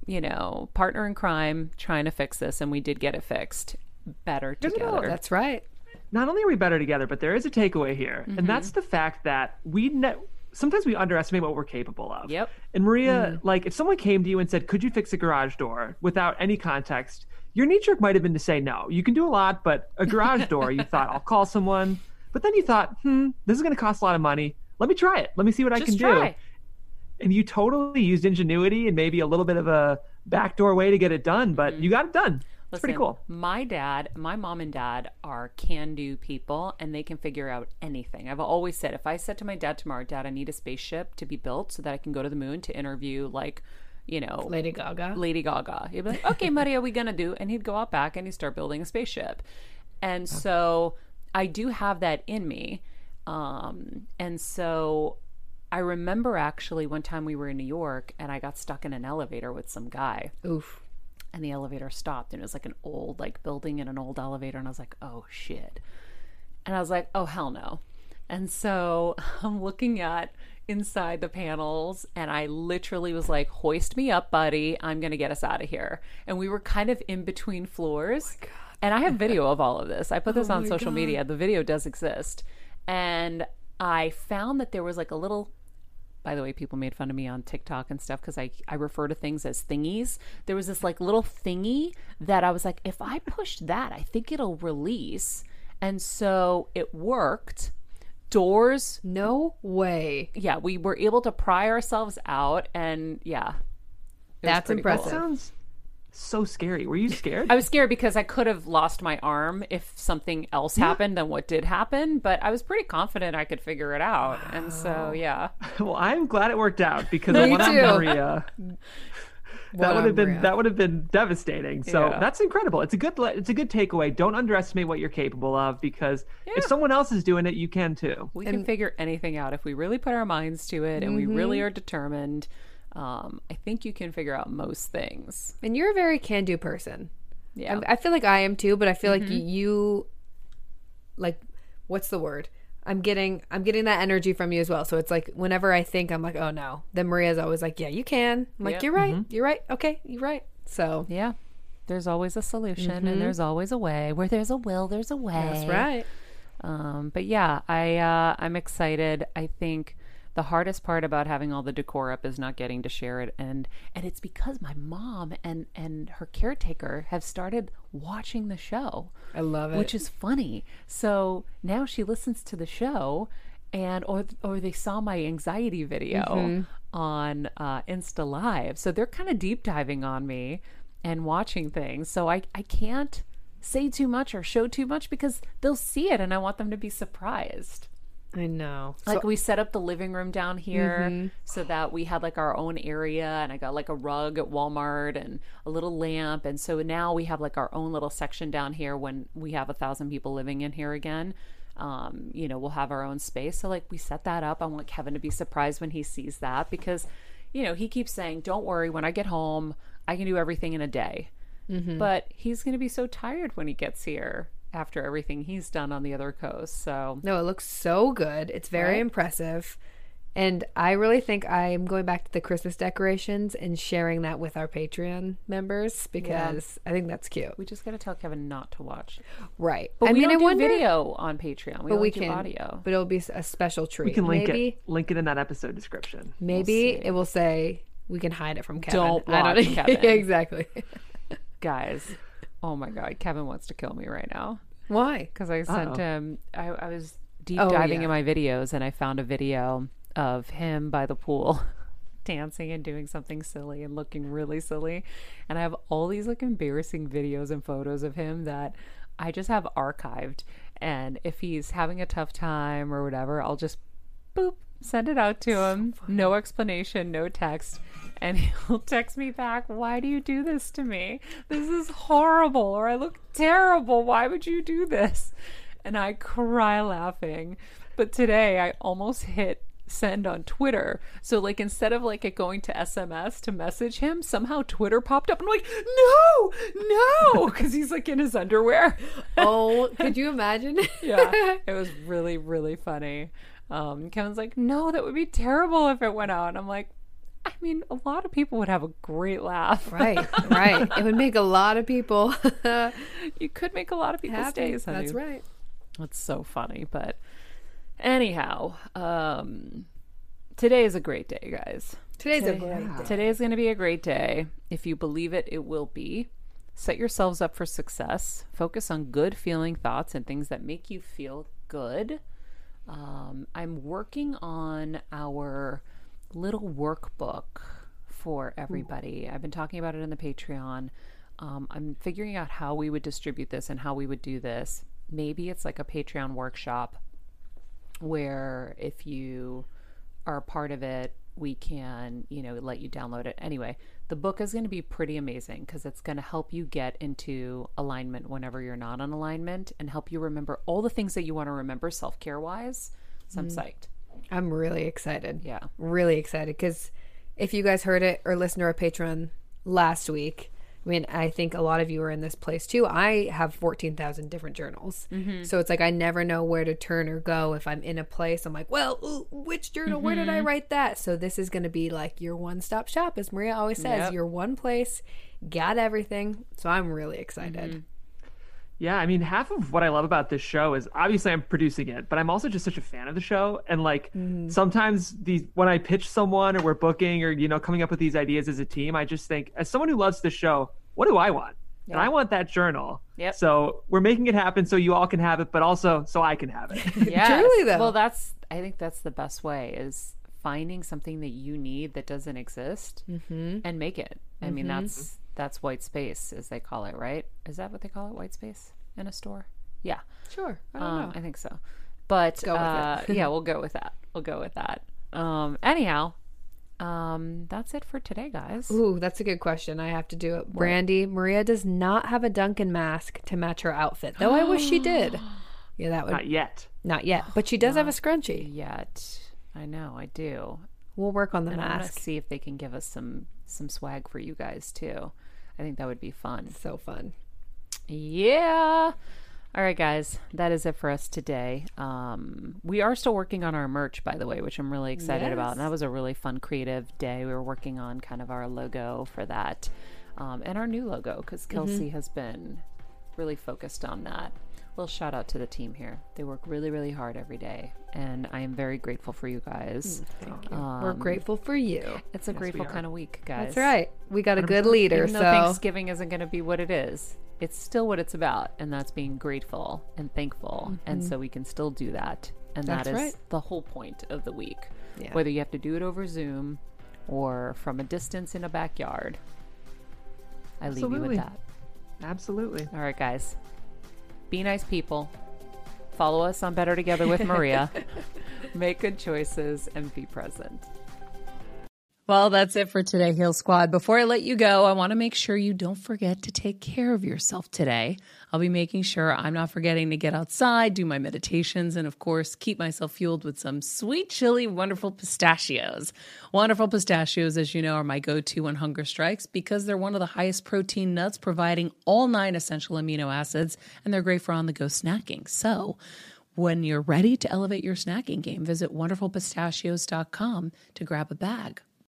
you know, partner in crime trying to fix this, and we did get it fixed better together. That's right. Not only are we better together, but there is a takeaway here, Mm-hmm. and that's the fact that we ne- sometimes we underestimate what we're capable of. Yep. And Maria, Mm. like if someone came to you and said, "Could you fix a garage door?" without any context, your knee jerk might have been to say no. You can do a lot, but a garage door, you thought, "I'll call someone," but then you thought, "Hmm, this is going to cost a lot of money. Let me try it. Let me see what I Just can try. do." And you totally used ingenuity and maybe a little bit of a backdoor way to get it done, but you got it done. It's pretty Listen, cool. My dad, my mom and dad are can-do people, and they can figure out anything. I've always said, if I said to my dad tomorrow, "Dad, I need a spaceship to be built so that I can go to the moon to interview, like, you know, Lady Gaga. Lady Gaga," he'd be like, "Okay, Maria, we gonna do?" And he'd go out back and he'd start building a spaceship. And so I do have that in me. Um, and so I remember actually one time we were in New York and I got stuck in an elevator with some guy. Oof. And the elevator stopped, and it was like an old like building in an old elevator, and I was like, oh shit. And I was like, oh hell no. And so I'm looking at inside the panels, and I literally was like, hoist me up, buddy, I'm gonna get us out of here. And we were kind of in between floors. Oh, and I have video of all of this. I put this Oh on my social God. media. The video does exist. And I found that there was like a little, by the way, people made fun of me on TikTok and stuff because I, I refer to things as thingies. There was this like little thingy that I was like, if I push that, I think it'll release. And so it worked. Doors. No way. Yeah, we were able to pry ourselves out. And yeah. it was That's pretty impressive. cool. Sounds so scary. Were you scared? I was scared because I could have lost my arm if something else happened than what did happen, but I was pretty confident I could figure it out. And so, yeah. Well, I'm glad it worked out because Me one on too. Maria, One that would on have been Maria. that would have been devastating. So Yeah. that's incredible. It's a good le- it's a good takeaway. Don't underestimate what you're capable of because Yeah. if someone else is doing it, you can too. We can figure anything out if we really put our minds to it and we really are determined. Um, I think you can figure out most things. And you're a very can-do person. Yeah. I, I feel like I am too, but I feel like you, like, what's the word? I'm getting, I'm getting that energy from you as well. So it's like whenever I think I'm like, oh no, then Maria's always like, yeah, you can. I'm like, Yep. you're right, you're right, okay, you're right. So Yeah. There's always a solution and there's always a way. Where there's a will, there's a way. that's right. Um, but yeah, I uh, I'm excited. I think the hardest part about having all the decor up is not getting to share it, and and it's because my mom and and her caretaker have started watching the show, I love it. which is funny. So now she listens to the show, and or or they saw my anxiety video on uh, Insta Live, so they're kind of deep diving on me and watching things. So I I can't say too much or show too much because they'll see it and I want them to be surprised. I know. Like we set up the living room down here so that we had like our own area, and I got like a rug at Walmart and a little lamp, and so now we have like our own little section down here when we have a thousand people living in here again. Um, you know, we'll have our own space. So like we set that up. I want Kevin to be surprised when he sees that because, you know, he keeps saying, "Don't worry, when I get home, I can do everything in a day." But he's going to be so tired when he gets here after everything he's done on the other coast. So No, it looks so good. It's very Right? impressive. And I really think I'm going back to the Christmas decorations and sharing that with our Patreon members because I think that's cute. we just got to tell Kevin not to watch. Right. But I we mean, don't I do wonder, video on Patreon. We but only we do can, audio. but it'll be a special treat. We can link maybe, it link it in that episode description. Maybe see. it will say we can hide it from Kevin. Don't I watch Kevin. Yeah, exactly. Guys, oh my God, Kevin wants to kill me right now Why? because I sent Uh-oh. him. I, I was deep Oh, diving yeah. in my videos and I found a video of him by the pool. Dancing and doing something silly and looking really silly, and I have all these like embarrassing videos and photos of him that I just have archived, and if he's having a tough time or whatever, I'll just boop send it out to him, no explanation, no text, and he'll text me back, "Why do you do this to me? This is horrible," or "I look terrible, why would you do this?" And I cry laughing. But today I almost hit send on Twitter. So like instead of like it going to S M S to message him, somehow Twitter popped up and I'm like, no, no, because he's like in his underwear. Oh, could you imagine? Yeah, it was really, really funny. Um, Kevin's like, no, that would be terrible if it went out. And I'm like, I mean, a lot of people would have a great laugh. Right, right. It would make a lot of people You could make a lot of people's happy. days, honey. That's right. That's so funny. But anyhow, um, today is a great day, guys. Today's a Today- great day. Today is going to be a great day. If you believe it, it will be. Set yourselves up for success. Focus on good feeling thoughts and things that make you feel good. Um, I'm working on our little workbook for everybody. I've been talking about it in the Patreon. Um, I'm figuring out how we would distribute this and how we would do this. Maybe it's like a Patreon workshop where if you are a part of it, we can, you know, let you download it. Anyway, the book is going to be pretty amazing because it's going to help you get into alignment whenever you're not in alignment and help you remember all the things that you want to remember self-care wise. So I'm psyched. I'm really excited. Yeah. Really excited because if you guys heard it or listened to our Patreon last week, I mean, I think a lot of you are in this place too. I have fourteen thousand different journals. So it's like I never know where to turn or go. If I'm in a place, I'm like, well, ooh, which journal? Where did I write that? So this is going to be like your one-stop shop, as Maria always says. Yep. Your one place, got everything. So I'm really excited. Yeah, I mean, half of what I love about this show is obviously I'm producing it, but I'm also just such a fan of the show. And like sometimes these when I pitch someone or we're booking or you know coming up with these ideas as a team, I just think as someone who loves the show, what do I want? And I want that journal. Yep. So we're making it happen so you all can have it, but also so I can have it. Yes. Truly, though. Well, that's, I think that's the best way is finding something that you need that doesn't exist and make it. I mean, that's, that's white space as they call it, right? Is that what they call it? White space in a store? Yeah. Sure. I don't Um, know. I think so. But go with uh, it. yeah, we'll go with that. We'll go with that. Um, anyhow, um, that's it for today, guys. Ooh, that's a good question. I have to do it. Brandy, Maria does not have a Duncan mask to match her outfit, though I wish she did. Yeah, that would Not yet. not yet, but she does have a scrunchie. Yet, I know, I do. We'll work on the And I'm gonna mask. see if they can give us some some swag for you guys too. I think that would be fun. So fun. Yeah. All right, guys, that is it for us today. Um, we are still working on our merch, by the way, which I'm really excited about. And that was a really fun, creative day. We were working on kind of our logo for that um, and our new logo because Kelsey has been really focused on that. Little shout out to the team here. They work really, really hard every day. And I am very grateful for you guys. Thank you. Um, We're grateful for you. It's a grateful are. kind of week, guys. That's right. We got a good leader, Even though so Thanksgiving isn't going to be what it is, it's still what it's about, and that's being grateful and thankful. And so we can still do that. And That's that is right. the whole point of the week. Yeah. Whether you have to do it over Zoom or from a distance in a backyard. I leave you Absolutely. with that. Absolutely. All right, guys. Be nice people. Follow us on Better Together with Maria. Make good choices and be present. Well, that's it for today, Heal Squad. Before I let you go, I want to make sure you don't forget to take care of yourself today. I'll be making sure I'm not forgetting to get outside, do my meditations, and of course, keep myself fueled with some sweet, chili, wonderful pistachios. Wonderful pistachios, as you know, are my go-to on hunger strikes because they're one of the highest protein nuts, providing all nine essential amino acids, and they're great for on-the-go snacking. So, when you're ready to elevate your snacking game, visit wonderful pistachios dot com to grab a bag.